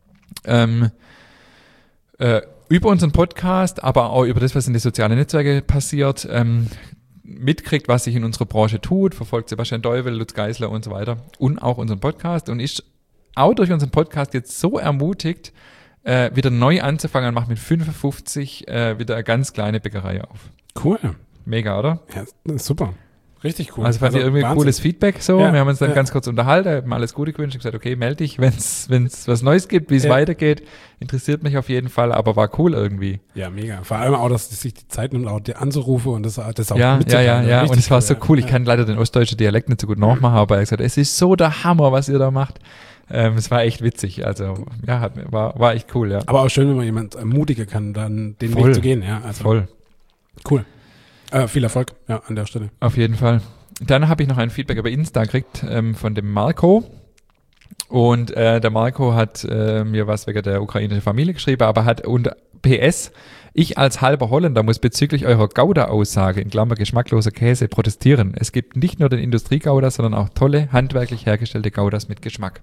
[SPEAKER 1] über unseren Podcast, aber auch über das, was in den sozialen Netzwerken passiert, mitkriegt, was sich in unserer Branche tut, verfolgt Sebastian Deuvel, Lutz Geisler und so weiter und auch unseren Podcast und ist auch durch unseren Podcast jetzt so ermutigt, wieder neu anzufangen und macht mit 55 wieder eine ganz kleine Bäckerei auf.
[SPEAKER 2] Cool.
[SPEAKER 1] Mega, oder?
[SPEAKER 2] Ja, super. Richtig cool.
[SPEAKER 1] Also fand ich irgendwie ein cooles Feedback so.
[SPEAKER 2] Ja,
[SPEAKER 1] wir haben uns dann ganz kurz unterhalten, haben alles Gute gewünscht und gesagt, okay, melde dich, wenn's was Neues gibt, wie es weitergeht. Interessiert mich auf jeden Fall, aber war cool irgendwie.
[SPEAKER 2] Ja, mega. Vor allem auch, dass sich die Zeit nimmt, auch dir anzurufen und das auch
[SPEAKER 1] Ja.
[SPEAKER 2] mitzuteilen.
[SPEAKER 1] Und es war so cool. Ich kann leider den ostdeutschen Dialekt nicht so gut nachmachen, aber er hat gesagt, es ist so der Hammer, was ihr da macht. Es war echt witzig. Also, ja, war echt cool, ja.
[SPEAKER 2] Aber auch schön, wenn man jemand ermutigen kann, dann den
[SPEAKER 1] Voll.
[SPEAKER 2] Weg zu gehen, ja. Also,
[SPEAKER 1] Voll.
[SPEAKER 2] Cool. Viel Erfolg, ja, an der Stelle.
[SPEAKER 1] Auf jeden Fall. Dann habe ich noch ein Feedback über Insta gekriegt von dem Marco. Und der Marco hat mir was wegen der ukrainischen Familie geschrieben, aber hat unter PS, ich als halber Holländer muss bezüglich eurer Gouda-Aussage, in Klammer geschmackloser Käse, protestieren. Es gibt nicht nur den Industrie-Gouda, sondern auch tolle, handwerklich hergestellte Goudas mit Geschmack.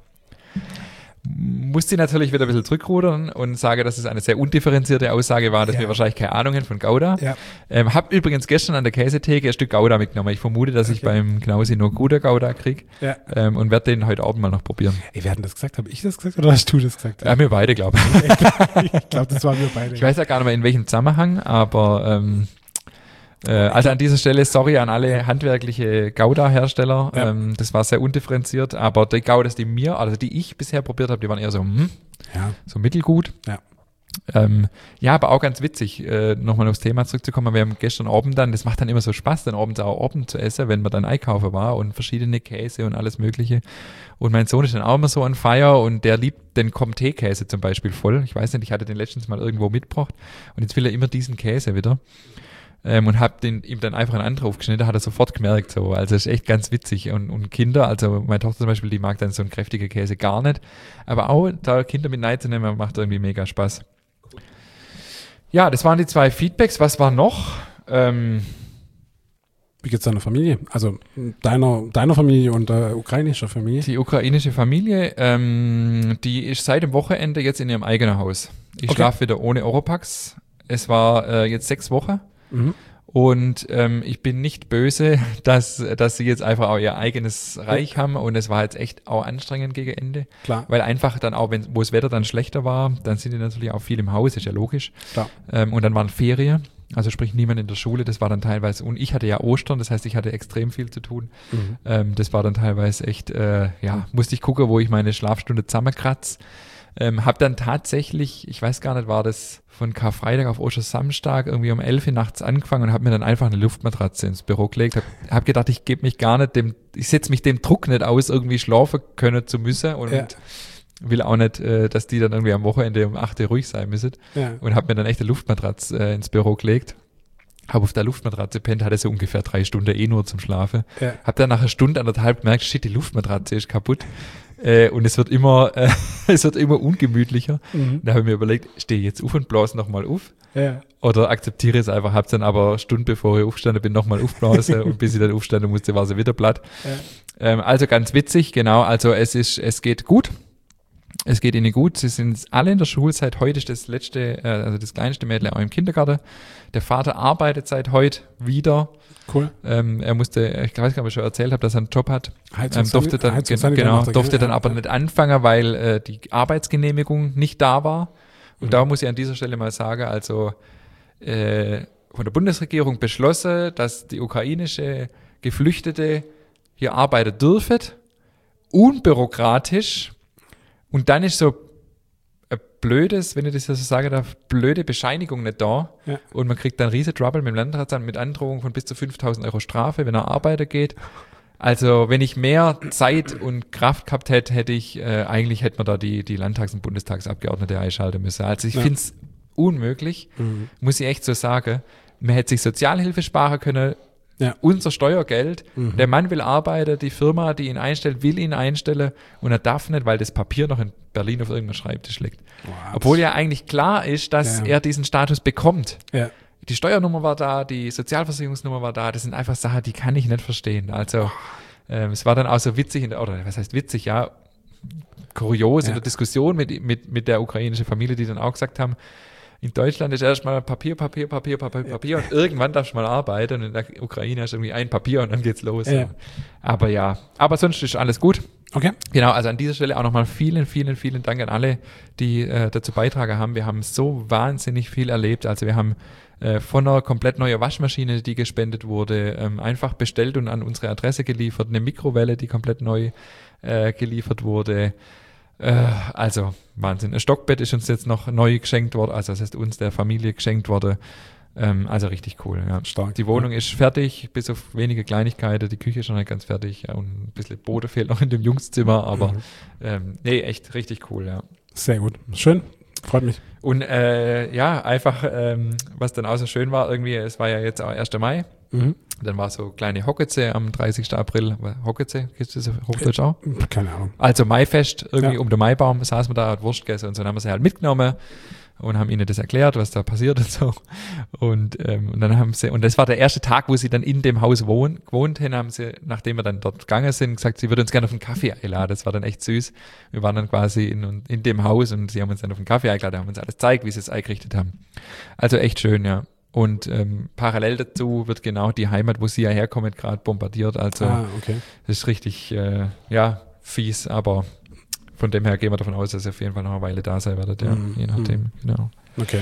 [SPEAKER 1] Musste ich natürlich wieder ein bisschen zurückrudern und sage, dass es eine sehr undifferenzierte Aussage war, dass wir wahrscheinlich keine Ahnung haben von Gouda.
[SPEAKER 2] Ja.
[SPEAKER 1] Hab übrigens gestern an der Käsetheke ein Stück Gouda mitgenommen. Ich vermute, dass ich beim Knausi nur guter Gouda kriege und werde den heute Abend mal noch probieren.
[SPEAKER 2] Ey, wer hat denn das gesagt? Habe ich das gesagt oder hast du das gesagt?
[SPEAKER 1] Ja, wir beide, glaube ich.
[SPEAKER 2] Ich glaube, das waren wir beide.
[SPEAKER 1] Ich weiß ja gar nicht mehr, in welchem Zusammenhang, aber also an dieser Stelle sorry an alle handwerkliche Gouda-Hersteller.
[SPEAKER 2] Ja.
[SPEAKER 1] Das war sehr undifferenziert, aber die Goudas, die ich bisher probiert habe, die waren eher so, so mittelgut.
[SPEAKER 2] Ja.
[SPEAKER 1] Ja, aber auch ganz witzig, nochmal aufs Thema zurückzukommen. Wir haben gestern Abend dann, das macht dann immer so Spaß, dann abends auch Abend zu essen, wenn man dann einkaufen war und verschiedene Käse und alles Mögliche. Und mein Sohn ist dann auch immer so on fire und der liebt den Comté-Käse zum Beispiel voll. Ich weiß nicht, ich hatte den letztens mal irgendwo mitgebracht und jetzt will er immer diesen Käse wieder. Und hab ihm dann einfach einen anderen aufgeschnitten, hat er sofort gemerkt. So. Also ist echt ganz witzig. Und Kinder, also meine Tochter zum Beispiel, die mag dann so einen kräftigen Käse gar nicht. Aber auch da Kinder mit Neid zu nehmen, macht irgendwie mega Spaß. Ja, das waren die 2 Feedbacks. Was war noch?
[SPEAKER 2] Wie geht's deiner Familie? Also deiner Familie und der ukrainischen Familie?
[SPEAKER 1] Die ukrainische Familie, die ist seit dem Wochenende jetzt in ihrem eigenen Haus. Ich schlafe wieder ohne Oropax. Es war jetzt 6 Wochen. Und ich bin nicht böse, dass sie jetzt einfach auch ihr eigenes Reich haben. Und es war jetzt echt auch anstrengend gegen Ende.
[SPEAKER 2] Klar.
[SPEAKER 1] Weil einfach dann auch, wo das Wetter dann schlechter war, dann sind die natürlich auch viel im Haus, ist ja logisch.
[SPEAKER 2] Klar.
[SPEAKER 1] Und dann waren Ferien. Also sprich niemand in der Schule, das war dann teilweise, und ich hatte ja Ostern, das heißt, ich hatte extrem viel zu tun. Das war dann teilweise echt, musste ich gucken, wo ich meine Schlafstunde zusammenkratze. Hab dann tatsächlich, ich weiß gar nicht, war das von Karfreitag auf Ostersamstag irgendwie um 11 Uhr nachts angefangen und habe mir dann einfach eine Luftmatratze ins Büro gelegt. Hab gedacht, ich gebe mich gar nicht ich setze mich dem Druck nicht aus, irgendwie schlafen können zu müssen und will auch nicht, dass die dann irgendwie am Wochenende um 8 Uhr ruhig sein müssen. Ja. Und habe mir dann echt eine Luftmatratze ins Büro gelegt. Habe auf der Luftmatratze pennt, hatte so ungefähr 3 Stunden nur zum Schlafen. Ja. Habe dann nach einer Stunde, 1,5 gemerkt, shit, die Luftmatratze ist kaputt. Und es wird immer ungemütlicher. Da habe ich mir überlegt, stehe ich jetzt auf und blase nochmal auf? Ja. Oder akzeptiere es einfach, habe dann aber eine Stunde bevor ich aufgestanden bin, nochmal aufblasen und bis ich dann aufstanden musste, war sie wieder platt. Ja. Also ganz witzig, genau, also es geht gut. Es geht ihnen gut. Sie sind alle in der Schulzeit. Heute ist das das kleinste Mädchen auch im Kindergarten. Der Vater arbeitet seit heute wieder. Cool. Er musste, ich weiß gar nicht, ob ich schon erzählt habe, dass er einen Job hat. Durfte dann aber nicht anfangen, weil die Arbeitsgenehmigung nicht da war. Und da muss ich an dieser Stelle mal sagen, also von der Bundesregierung beschlossen, dass die ukrainische Geflüchtete hier arbeiten dürfen, unbürokratisch. Und dann ist so ein blödes, wenn ich das so sagen darf, blöde Bescheinigung nicht da. Ja. Und man kriegt dann riesen Trouble mit dem Landratsamt mit Androhung von bis zu 5.000 Euro Strafe, wenn er arbeiten geht. Also wenn ich mehr Zeit und Kraft gehabt hätte, eigentlich hätte man da die Landtags- und Bundestagsabgeordnete einschalten müssen. Also ich finde es unmöglich, muss ich echt so sagen. Man hätte sich Sozialhilfe sparen können, unser Steuergeld. Der Mann will arbeiten, die Firma, die ihn einstellt, will ihn einstellen und er darf nicht, weil das Papier noch in Berlin auf irgendeinem Schreibtisch liegt. Wow. Obwohl ja eigentlich klar ist, dass er diesen Status bekommt. Ja. Die Steuernummer war da, die Sozialversicherungsnummer war da, das sind einfach Sachen, die kann ich nicht verstehen. Also es war dann auch so witzig, oder was heißt witzig, ja, kurios in der Diskussion mit der ukrainischen Familie, die dann auch gesagt haben, in Deutschland ist erstmal Papier und irgendwann darfst du mal arbeiten und in der Ukraine ist irgendwie ein Papier und dann geht's los. Ja. Aber sonst ist alles gut. Okay. Genau, also an dieser Stelle auch nochmal vielen, vielen, vielen Dank an alle, die dazu beitragen haben. Wir haben so wahnsinnig viel erlebt. Also wir haben von einer komplett neuen Waschmaschine, die gespendet wurde, einfach bestellt und an unsere Adresse geliefert, eine Mikrowelle, die komplett neu geliefert wurde. Also Wahnsinn. Ein Stockbett ist uns jetzt noch neu geschenkt worden, also das heißt uns der Familie geschenkt worden. Also richtig cool. Ja. Stark. Die Wohnung ist fertig, bis auf wenige Kleinigkeiten. Die Küche ist noch nicht ganz fertig und ein bisschen Boden fehlt noch in dem Jungszimmer, aber echt richtig cool, ja.
[SPEAKER 2] Sehr gut. Schön. Freut mich.
[SPEAKER 1] Und einfach, was dann auch so schön war, irgendwie, es war ja jetzt auch 1. Mai. Dann war so kleine Hockeze am 30. April. Hockeze, gibt es das auf Hochdeutsch auch?
[SPEAKER 2] Keine Ahnung.
[SPEAKER 1] Also Maifest, irgendwie um den Maibaum saßen wir da, hat Wurst gegessen und so. Dann haben wir sie halt mitgenommen und haben ihnen das erklärt, was da passiert und so. Und dann haben sie, und das war der erste Tag, wo sie dann in dem Haus gewohnt haben, haben sie, nachdem wir dann dort gegangen sind, gesagt, sie würde uns gerne auf einen Kaffee einladen. Das war dann echt süß. Wir waren dann quasi in dem Haus und sie haben uns dann auf einen Kaffee eingeladen, haben uns alles gezeigt, wie sie es eingerichtet haben. Also echt schön, ja. Und parallel dazu wird genau die Heimat, wo sie ja herkommen, gerade bombardiert. Also das ist richtig, fies, aber von dem her gehen wir davon aus, dass sie auf jeden Fall noch eine Weile da sein werdet, je nachdem, genau. Okay.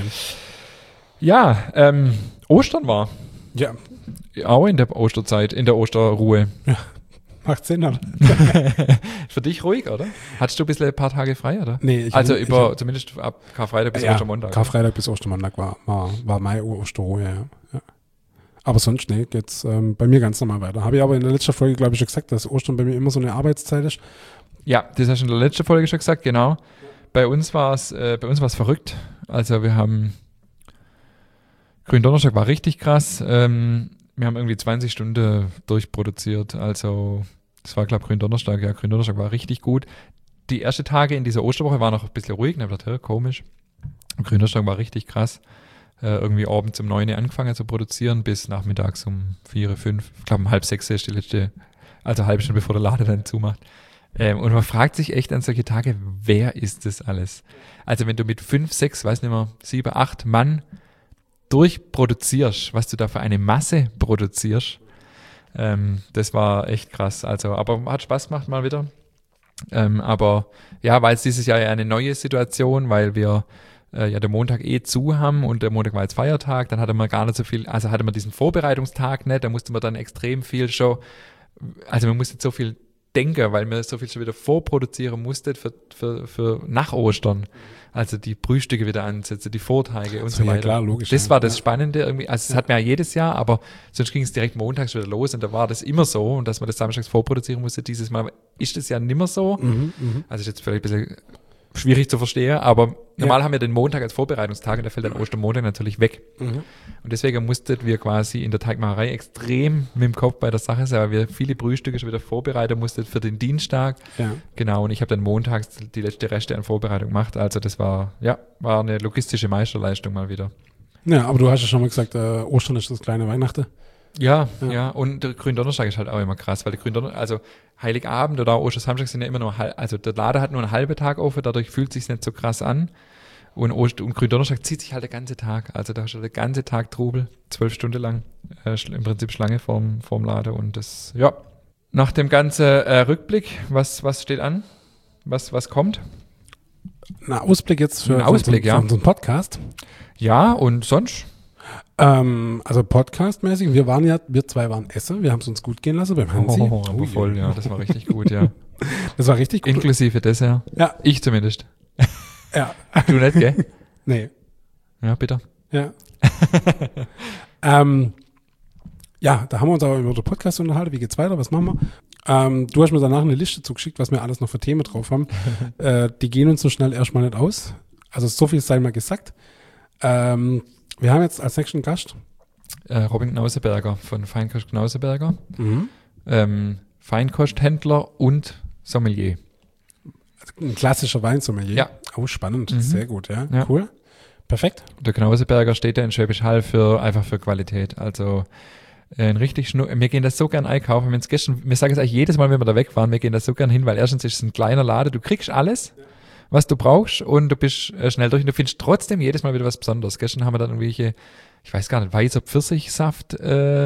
[SPEAKER 1] Ja, Ostern war. Ja. Auch in der Osterzeit, in der Osterruhe. Ja.
[SPEAKER 2] Macht Sinn, oder?
[SPEAKER 1] Für dich ruhig, oder? Hattest du ein paar Tage frei, oder?
[SPEAKER 2] Nee.
[SPEAKER 1] Zumindest ab Karfreitag bis Ostermontag.
[SPEAKER 2] Karfreitag bis Ostermontag war meine Osterruhe, ja. Aber sonst, geht's bei mir ganz normal weiter. Habe ich aber in der letzten Folge, glaube ich, schon gesagt, dass Ostern bei mir immer so eine Arbeitszeit ist.
[SPEAKER 1] Ja, das hast du in der letzten Folge schon gesagt, genau. Bei uns war es verrückt. Also wir haben Gründonnerstag war richtig krass. Wir haben irgendwie 20 Stunden durchproduziert. Also das war, glaube ich, Gründonnerstag. Ja, Gründonnerstag war richtig gut. Die ersten Tage in dieser Osterwoche waren noch ein bisschen ruhig. Dann habe ich gedacht, komisch. Und Gründonnerstag war richtig krass. irgendwie abends um 9 Uhr angefangen zu produzieren, bis nachmittags um 4, 5, ich glaube um 5, 6 ist die letzte, also eine halbe Stunde bevor der Laden dann zumacht. Und man fragt sich echt an solche Tage, wer ist das alles? Also wenn du mit 5, 6, weiß nicht mehr, 7, 8 Mann durchproduzierst, was du da für eine Masse produzierst, das war echt krass. Also, aber hat Spaß gemacht mal wieder. Aber ja, weil es dieses Jahr ja eine neue Situation, weil wir ja den Montag zu haben und der Montag war jetzt Feiertag, dann hatte man gar nicht so viel, also hatte man diesen Vorbereitungstag nicht, da musste man dann extrem viel schon, also man musste so viel denken, weil man so viel schon wieder vorproduzieren musste für nach Ostern. Also die Brühstücke wieder ansetzen, die Vorteige und so weiter.
[SPEAKER 2] Ja, klar, logisch.
[SPEAKER 1] Das war das Spannende irgendwie. Also es hat man ja jedes Jahr, aber sonst ging es direkt montags wieder los und da war das immer so und dass man das samstags vorproduzieren musste. Dieses Mal ist das ja nimmer so. Also ist jetzt vielleicht ein bisschen schwierig zu verstehen, aber normal haben wir den Montag als Vorbereitungstag und da fällt dann Ostermontag natürlich weg. Und deswegen mussten wir quasi in der Teigmacherei extrem mit dem Kopf bei der Sache sein, weil wir viele Brühstücke schon wieder vorbereiten mussten für den Dienstag. Ja. Genau, und ich habe dann montags die letzte Reste an Vorbereitung gemacht. Also das war eine logistische Meisterleistung mal wieder.
[SPEAKER 2] Ja, aber du hast ja schon mal gesagt, Ostern ist das kleine Weihnachten.
[SPEAKER 1] Ja, und der Gründonnerstag ist halt auch immer krass, weil der Gründonnerstag, also Heiligabend oder Ostersamstag sind ja immer nur also der Laden hat nur einen halben Tag offen, dadurch fühlt es sich nicht so krass an. Und Gründonnerstag zieht sich halt der ganze Tag. Also da hast du den ganzen Tag Trubel, 12 Stunden lang, im Prinzip Schlange vorm Laden. Und das, ja. Nach dem ganzen Rückblick, was steht an? Was kommt?
[SPEAKER 2] Ein Ausblick jetzt für unseren Podcast.
[SPEAKER 1] Ja, und sonst?
[SPEAKER 2] Also podcastmäßig, wir zwei waren essen, wir haben es uns gut gehen lassen beim Hansi.
[SPEAKER 1] Aber voll, ja, das war richtig gut, ja.
[SPEAKER 2] Das war richtig gut.
[SPEAKER 1] Inklusive Dessert.
[SPEAKER 2] Ja.
[SPEAKER 1] Ich zumindest.
[SPEAKER 2] Ja.
[SPEAKER 1] Du nicht, gell?
[SPEAKER 2] Nee.
[SPEAKER 1] Ja, bitte.
[SPEAKER 2] Ja. Ja, da haben wir uns aber über den Podcast unterhalten. Wie geht's weiter? Was machen wir? Du hast mir danach eine Liste zugeschickt, was wir alles noch für Themen drauf haben. Die gehen uns so schnell erstmal nicht aus. Also so viel sei mal gesagt. Wir haben jetzt als nächsten Gast
[SPEAKER 1] Robin Knauseberger von Feinkost Knauseberger. Feinkosthändler und Sommelier.
[SPEAKER 2] Ein klassischer Weinsommelier.
[SPEAKER 1] Ja.
[SPEAKER 2] Oh, spannend. Sehr gut, ja. Cool. Perfekt.
[SPEAKER 1] Der Knauseberger steht ja in Schwäbisch Hall einfach für Qualität. Also wir gehen das so gern einkaufen. Wir sagen es eigentlich jedes Mal, wenn wir da wegfahren, wir gehen da so gern hin, weil erstens ist es ein kleiner Laden, du kriegst alles, was du brauchst und du bist schnell durch und du findest trotzdem jedes Mal wieder was Besonderes. Gestern haben wir dann irgendwelche, ich weiß gar nicht, weißer Pfirsichsaft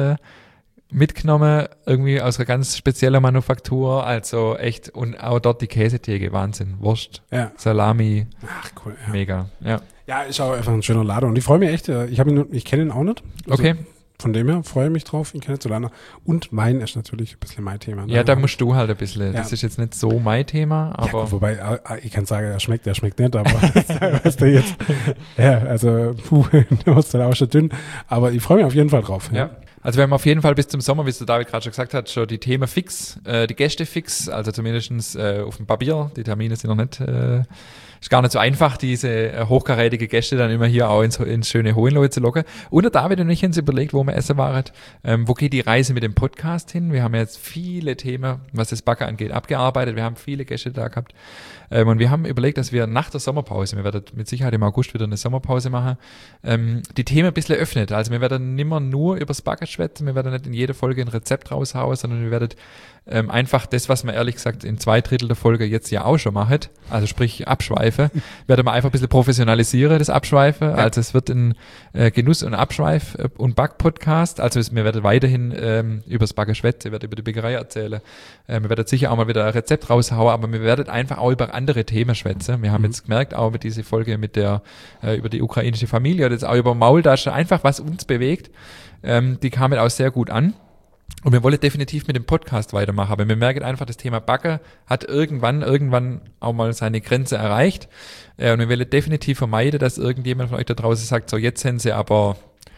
[SPEAKER 1] mitgenommen, irgendwie aus einer ganz speziellen Manufaktur, also echt, und auch dort die Käsetheke, Wahnsinn, Wurst, Salami,
[SPEAKER 2] cool,
[SPEAKER 1] mega, ja.
[SPEAKER 2] Ja, ist auch einfach ein schöner Laden und ich freue mich echt, ich kenne ihn auch nicht. Also
[SPEAKER 1] okay.
[SPEAKER 2] Von dem her freue ich mich drauf, ihn kennenzulernen. Und Wein ist natürlich ein bisschen mein Thema. Ne?
[SPEAKER 1] Ja, da musst du halt ein bisschen. Das ist jetzt nicht so mein Thema, aber.
[SPEAKER 2] Ja, wobei, ich kann sagen, er schmeckt nicht, aber was der jetzt. Ja, also, der ist dann auch schon dünn. Aber ich freue mich auf jeden Fall drauf.
[SPEAKER 1] Ja. Also wir haben auf jeden Fall bis zum Sommer, wie es der David gerade schon gesagt hat, schon die Themen fix, die Gäste fix, also zumindest auf dem Papier. Die Termine sind noch nicht, ist gar nicht so einfach, diese hochkarätige Gäste dann immer hier auch ins schöne Hohenlohe zu locken. Und der David und ich haben uns überlegt, wo wir essen waren, wo geht die Reise mit dem Podcast hin? Wir haben jetzt viele Themen, was das Backen angeht, abgearbeitet. Wir haben viele Gäste da gehabt. Und wir haben überlegt, dass wir nach der Sommerpause, wir werden mit Sicherheit im August wieder eine Sommerpause machen, die Themen ein bisschen öffnet. Also wir werden nicht mehr nur über das Backen schwätzen, wir werden nicht in jeder Folge ein Rezept raushauen, sondern wir werden einfach das, was man ehrlich gesagt in 2/3 der Folge jetzt ja auch schon macht, also sprich Abschweife, werden wir einfach ein bisschen professionalisieren, das Abschweife. Ja. Also es wird ein Genuss- und Abschweif- und Back-Podcast. Also wir werden weiterhin über das Backen schwätzen, wir werden über die Bäckerei erzählen. Wir werden sicher auch mal wieder ein Rezept raushauen, aber wir werden einfach auch über andere Themen schwätzen. Wir haben jetzt gemerkt, auch mit dieser Folge mit der über die ukrainische Familie oder jetzt auch über Maultasche, einfach was uns bewegt. Die kamen auch sehr gut an. Und wir wollen definitiv mit dem Podcast weitermachen, aber wir merken einfach, das Thema Backen hat irgendwann auch mal seine Grenze erreicht. Und wir wollen definitiv vermeiden, dass irgendjemand von euch da draußen sagt, so jetzt sind sie aber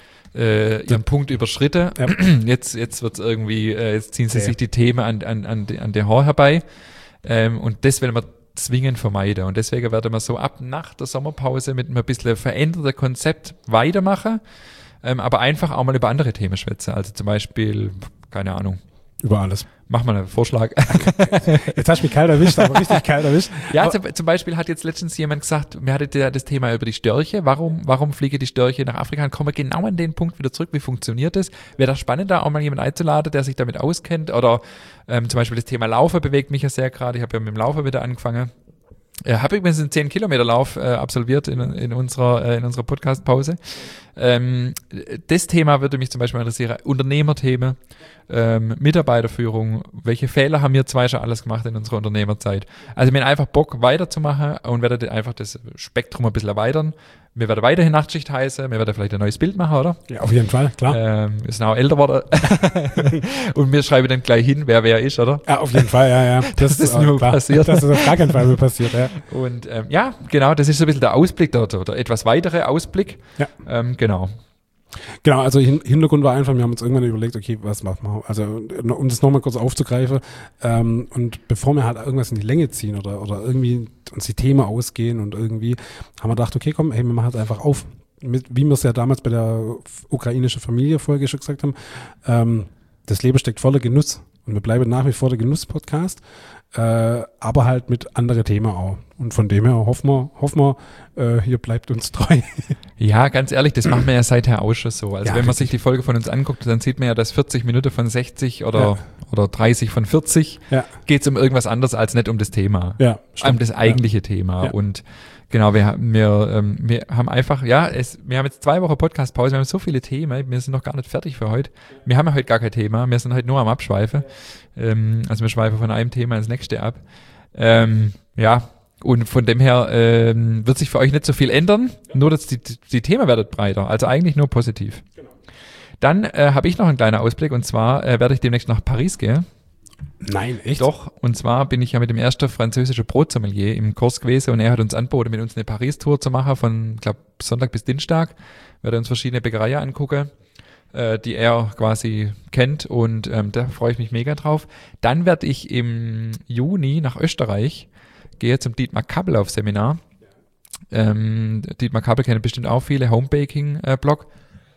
[SPEAKER 1] ihren Punkt überschritten. Ja. Jetzt wird's irgendwie, jetzt ziehen sie sich die Themen an der Haar herbei. Und das wollen wir zwingend vermeiden. Und deswegen werden wir so ab nach der Sommerpause mit einem bisschen veränderten Konzept weitermachen. Aber einfach auch mal über andere Themen schwätzen. Also zum Beispiel, keine Ahnung,
[SPEAKER 2] Über alles.
[SPEAKER 1] Mach mal einen Vorschlag.
[SPEAKER 2] Jetzt hast du mich kalt erwischt, aber richtig kalt erwischt.
[SPEAKER 1] Ja, zum Beispiel hat jetzt letztens jemand gesagt, mir hatte ja das Thema über die Störche. Warum fliegen die Störche nach Afrika? Und kommen wir genau an den Punkt wieder zurück. Wie funktioniert das? Wäre das spannend, da auch mal jemanden einzuladen, der sich damit auskennt? Oder zum Beispiel das Thema Laufen bewegt mich ja sehr gerade. Ich habe ja mit dem Laufen wieder angefangen. Habe übrigens einen 10-Kilometer-Lauf absolviert in unserer Podcast-Pause. Das Thema würde mich zum Beispiel interessieren. Unternehmerthemen, Mitarbeiterführung. Welche Fehler haben wir zwei schon alles gemacht in unserer Unternehmerzeit? Also wir haben einfach Bock weiterzumachen und werden einfach das Spektrum ein bisschen erweitern. Wir werden weiterhin Nachtschicht heißen, wir werden vielleicht ein neues Bild machen, oder?
[SPEAKER 2] Ja, auf jeden Fall, klar.
[SPEAKER 1] Wir sind auch älter geworden. Und wir schreiben dann gleich hin, wer ist, oder?
[SPEAKER 2] Ja, auf jeden Fall, ja.
[SPEAKER 1] Das ist nur passiert.
[SPEAKER 2] Das ist auf gar keinen Fall so passiert, ja.
[SPEAKER 1] Und ja, genau, das ist so ein bisschen der Ausblick oder etwas weitere Ausblick.
[SPEAKER 2] Ja.
[SPEAKER 1] Genau.
[SPEAKER 2] Genau, also Hintergrund war einfach, wir haben uns irgendwann überlegt, okay, was machen wir? Also um das nochmal kurz aufzugreifen, und bevor wir halt irgendwas in die Länge ziehen oder irgendwie uns die Themen ausgehen und irgendwie, haben wir gedacht, okay, komm, hey, wir machen es einfach auf. Wie wir es ja damals bei der ukrainischen Familie-Folge schon gesagt haben, das Leben steckt voller Genuss und wir bleiben nach wie vor der Genuss-Podcast, aber halt mit anderen Themen auch. Und von dem her hoffen wir, hier bleibt uns treu.
[SPEAKER 1] Ja, ganz ehrlich, das machen wir ja seither auch schon so. Also
[SPEAKER 2] ja,
[SPEAKER 1] wenn man sich die Folge von uns anguckt, dann sieht man ja, dass 40 Minuten von 60 oder 30 von 40 geht es um irgendwas anderes als nicht um das Thema.
[SPEAKER 2] Ja,
[SPEAKER 1] um das eigentliche Thema.
[SPEAKER 2] Ja.
[SPEAKER 1] Und genau, wir haben einfach, wir haben jetzt 2 Wochen Podcast-Pause, wir haben so viele Themen, wir sind noch gar nicht fertig für heute. Wir haben ja heute gar kein Thema, wir sind heute nur am Abschweifen. Also wir schweifen von einem Thema ins nächste ab. Ja, und von dem her wird sich für euch nicht so viel ändern, nur dass die Themen werden breiter, also eigentlich nur positiv. Genau. Dann habe ich noch einen kleinen Ausblick und zwar werde ich demnächst nach Paris gehen.
[SPEAKER 2] Nein, echt?
[SPEAKER 1] Doch, und zwar bin ich ja mit dem ersten französischen Brotsommelier im Kurs gewesen und er hat uns angeboten, mit uns eine Paris-Tour zu machen von, glaube Sonntag bis Dienstag. Werde uns verschiedene Bäckereien angucken, die er quasi kennt und da freue ich mich mega drauf. Dann werde ich im Juni nach Österreich, gehe zum Dietmar Kappel auf Seminar. Dietmar Kappel kennen bestimmt auch viele, Homebaking-Blog.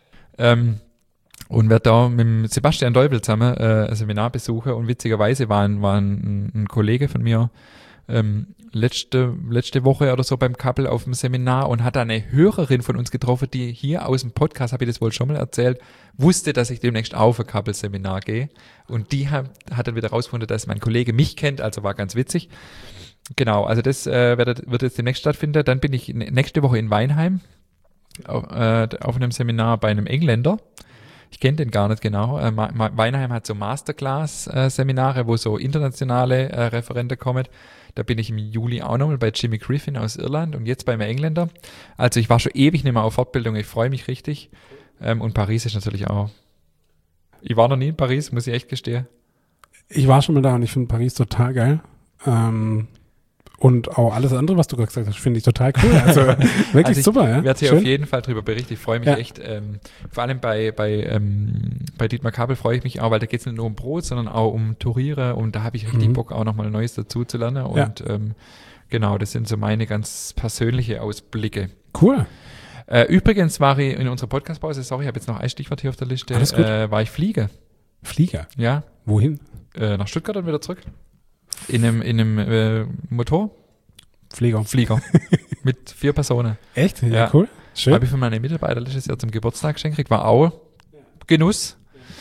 [SPEAKER 1] Und werde da mit dem Sebastian Deubel zusammen ein Seminar besuchen und witzigerweise war ein Kollege von mir letzte Woche oder so beim Kappel auf dem Seminar und hat da eine Hörerin von uns getroffen, die hier aus dem Podcast, habe ich das wohl schon mal erzählt, wusste, dass ich demnächst auf ein Kappel-Seminar gehe und die hat dann wieder rausgefunden, dass mein Kollege mich kennt, also war ganz witzig. Genau, also das wird jetzt demnächst stattfinden. Dann bin ich nächste Woche in Weinheim auf einem Seminar bei einem Engländer. Ich kenne den gar nicht genau. Weinheim hat so Masterclass-Seminare, wo so internationale Referenten kommen. Da bin ich im Juli auch nochmal bei Jimmy Griffin aus Irland und jetzt beim Engländer. Also ich war schon ewig nicht mehr auf Fortbildung. Ich freue mich richtig. Und Paris ist natürlich auch. Ich war noch nie in Paris, muss ich echt gestehen.
[SPEAKER 2] Ich war schon mal da und ich finde Paris total geil. Und auch alles andere, was du gerade gesagt hast, finde ich total cool. Also wirklich super, ja.
[SPEAKER 1] Ich werde hier auf jeden Fall drüber berichten. Ich freue mich echt. Vor allem bei Dietmar Kabel freue ich mich auch, weil da geht es nicht nur um Brot, sondern auch um Tourieren und da habe ich richtig Bock, auch nochmal Neues dazu zu lernen. Und genau, das sind so meine ganz persönliche Ausblicke.
[SPEAKER 2] Cool.
[SPEAKER 1] Übrigens war ich in unserer Podcast-Pause, sorry, ich habe jetzt noch ein Stichwort hier auf der Liste, war ich Flieger.
[SPEAKER 2] Flieger?
[SPEAKER 1] Ja.
[SPEAKER 2] Wohin?
[SPEAKER 1] Nach Stuttgart und wieder zurück. In einem Motor?
[SPEAKER 2] Flieger.
[SPEAKER 1] Mit 4 Personen.
[SPEAKER 2] Echt? Ja, cool. Schön.
[SPEAKER 1] Habe ich von meinen Mitarbeitern letztes Jahr zum Geburtstag geschenkt, war auch Genuss.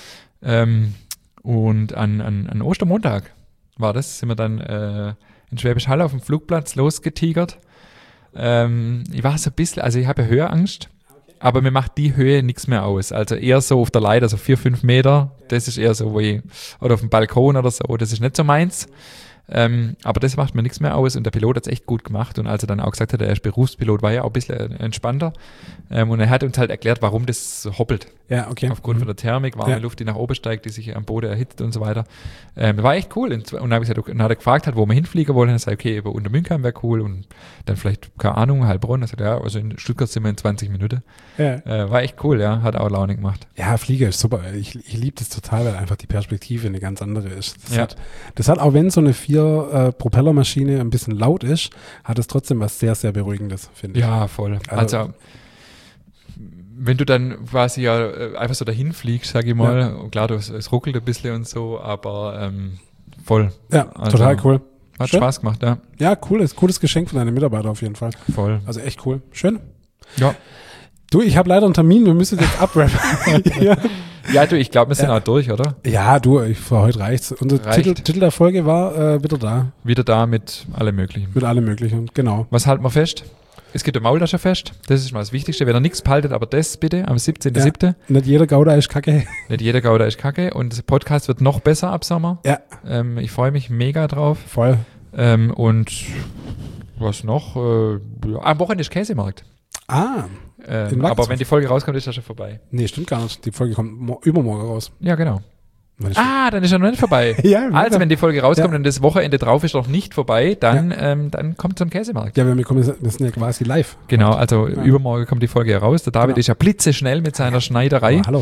[SPEAKER 1] Und an Ostermontag war das, sind wir dann in Schwäbisch Hall auf dem Flugplatz losgetigert. Ich war so ein bisschen, also ich habe ja Höhenangst, aber mir macht die Höhe nichts mehr aus. Also eher so auf der Leiter, so 4-5 Meter, das ist eher so, oder auf dem Balkon oder so, das ist nicht so meins. Aber das macht mir nichts mehr aus und der Pilot hat es echt gut gemacht und als er dann auch gesagt hat, er ist Berufspilot, war ja auch ein bisschen entspannter und er hat uns halt erklärt, warum das so hoppelt.
[SPEAKER 2] Ja, okay.
[SPEAKER 1] Aufgrund von der Thermik, warme Luft, die nach oben steigt, die sich am Boden erhitzt und so weiter. War echt cool und dann habe ich gesagt, und hat er gefragt, wo wir hinfliegen wollen, und er sagt, okay, über Untermünkheim wäre cool und dann vielleicht, keine Ahnung, Heilbronn, er sagt, ja, also in Stuttgart sind wir in 20 Minuten. Ja. War echt cool, ja, hat auch Laune gemacht.
[SPEAKER 2] Ja, Flieger ist super, ich liebe das total, weil einfach die Perspektive eine ganz andere ist. Das hat auch wenn so eine 4-Propellermaschine ein bisschen laut ist, hat es trotzdem was sehr, sehr Beruhigendes, finde ich.
[SPEAKER 1] Ja, voll. Also wenn du dann quasi ja einfach so dahin fliegst, sag ich mal, und klar, es ruckelt ein bisschen und so, aber voll.
[SPEAKER 2] Ja, also, total cool.
[SPEAKER 1] Hat Spaß gemacht, ja.
[SPEAKER 2] Ja, cooles Geschenk von deinen Mitarbeitern auf jeden Fall.
[SPEAKER 1] Voll.
[SPEAKER 2] Also echt cool. Schön.
[SPEAKER 1] Ja.
[SPEAKER 2] Du, ich habe leider einen Termin, wir müssen jetzt abrappen.
[SPEAKER 1] Ja, du, ich glaube, wir sind auch durch, oder?
[SPEAKER 2] Ja, du, für heute reicht's. Unser Titel der Folge war wieder da.
[SPEAKER 1] Wieder da mit allem Möglichen.
[SPEAKER 2] Mit allem Möglichen, genau.
[SPEAKER 1] Was halten wir fest? Es gibt ein Maultaschenfest, das ist mal das Wichtigste. Wenn ihr nichts behaltet, aber das bitte, am 17.07.
[SPEAKER 2] Ja, nicht jeder Gouda ist Kacke.
[SPEAKER 1] Nicht jeder Gouda ist Kacke und das Podcast wird noch besser ab Sommer.
[SPEAKER 2] Ja.
[SPEAKER 1] Ich freue mich mega drauf.
[SPEAKER 2] Voll.
[SPEAKER 1] Und was noch? Am Wochenende ist Käsemarkt. Aber wenn die Folge rauskommt, ist das schon vorbei.
[SPEAKER 2] Nee, stimmt gar nicht. Die Folge kommt übermorgen raus.
[SPEAKER 1] Ja, genau. Dann ist er noch nicht vorbei.
[SPEAKER 2] Ja,
[SPEAKER 1] also, wenn die Folge rauskommt und das Wochenende drauf ist noch nicht vorbei, dann kommt zum Käsemarkt.
[SPEAKER 2] Ja, wir sind ja quasi live.
[SPEAKER 1] Genau, also übermorgen kommt die Folge raus. Der David ist ja blitzeschnell mit seiner Schneiderei.
[SPEAKER 2] Hallo.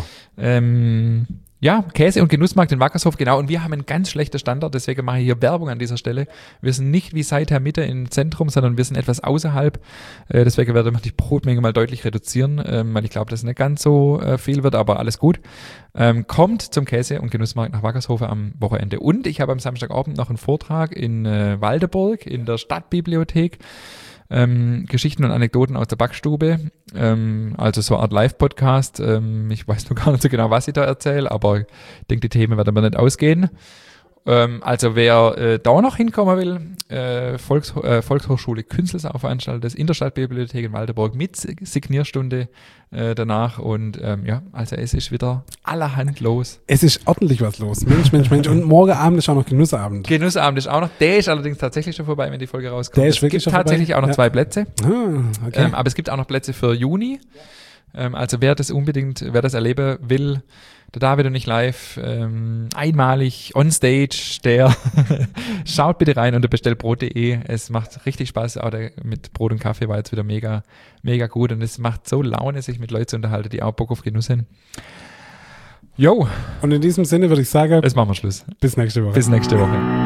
[SPEAKER 1] Ja, Käse- und Genussmarkt in Wackershof, genau. Und wir haben einen ganz schlechten Standort, deswegen mache ich hier Werbung an dieser Stelle. Wir sind nicht wie seither Mitte im Zentrum, sondern wir sind etwas außerhalb. Deswegen werde ich die Brotmenge mal deutlich reduzieren, weil ich glaube, dass es nicht ganz so viel wird, aber alles gut. Kommt zum Käse- und Genussmarkt nach Wackershof am Wochenende. Und ich habe am Samstagabend noch einen Vortrag in Waldeburg in der Stadtbibliothek. Geschichten und Anekdoten aus der Backstube, also so eine Art Live-Podcast. Ich weiß noch gar nicht so genau, was ich da erzähle, aber ich denke, die Themen werden mir nicht ausgehen. Also wer da noch hinkommen will, Volkshochschule Künzelsau veranstaltet das in der Stadtbibliothek in Waldeburg mit Signierstunde danach und also es ist wieder allerhand los.
[SPEAKER 2] Es ist ordentlich was los. Mensch. Und morgen Abend ist auch noch Genussabend.
[SPEAKER 1] Genussabend ist auch noch, der ist allerdings tatsächlich schon vorbei, wenn die Folge rauskommt.
[SPEAKER 2] Der ist wirklich schon vorbei?
[SPEAKER 1] Es gibt tatsächlich auch noch 2 Plätze.
[SPEAKER 2] Okay.
[SPEAKER 1] Aber es gibt auch noch Plätze für Juni. Also wer das erleben will, der David und ich live, einmalig on stage, der schaut bitte rein unter bestellbrot.de. Es macht richtig Spaß, auch mit Brot und Kaffee war jetzt wieder mega, mega gut und es macht so Laune, sich mit Leuten zu unterhalten, die auch Bock auf Genuss haben. Jo.
[SPEAKER 2] Und in diesem Sinne würde ich sagen,
[SPEAKER 1] jetzt machen wir Schluss.
[SPEAKER 2] Bis nächste Woche.
[SPEAKER 1] Bis nächste Woche.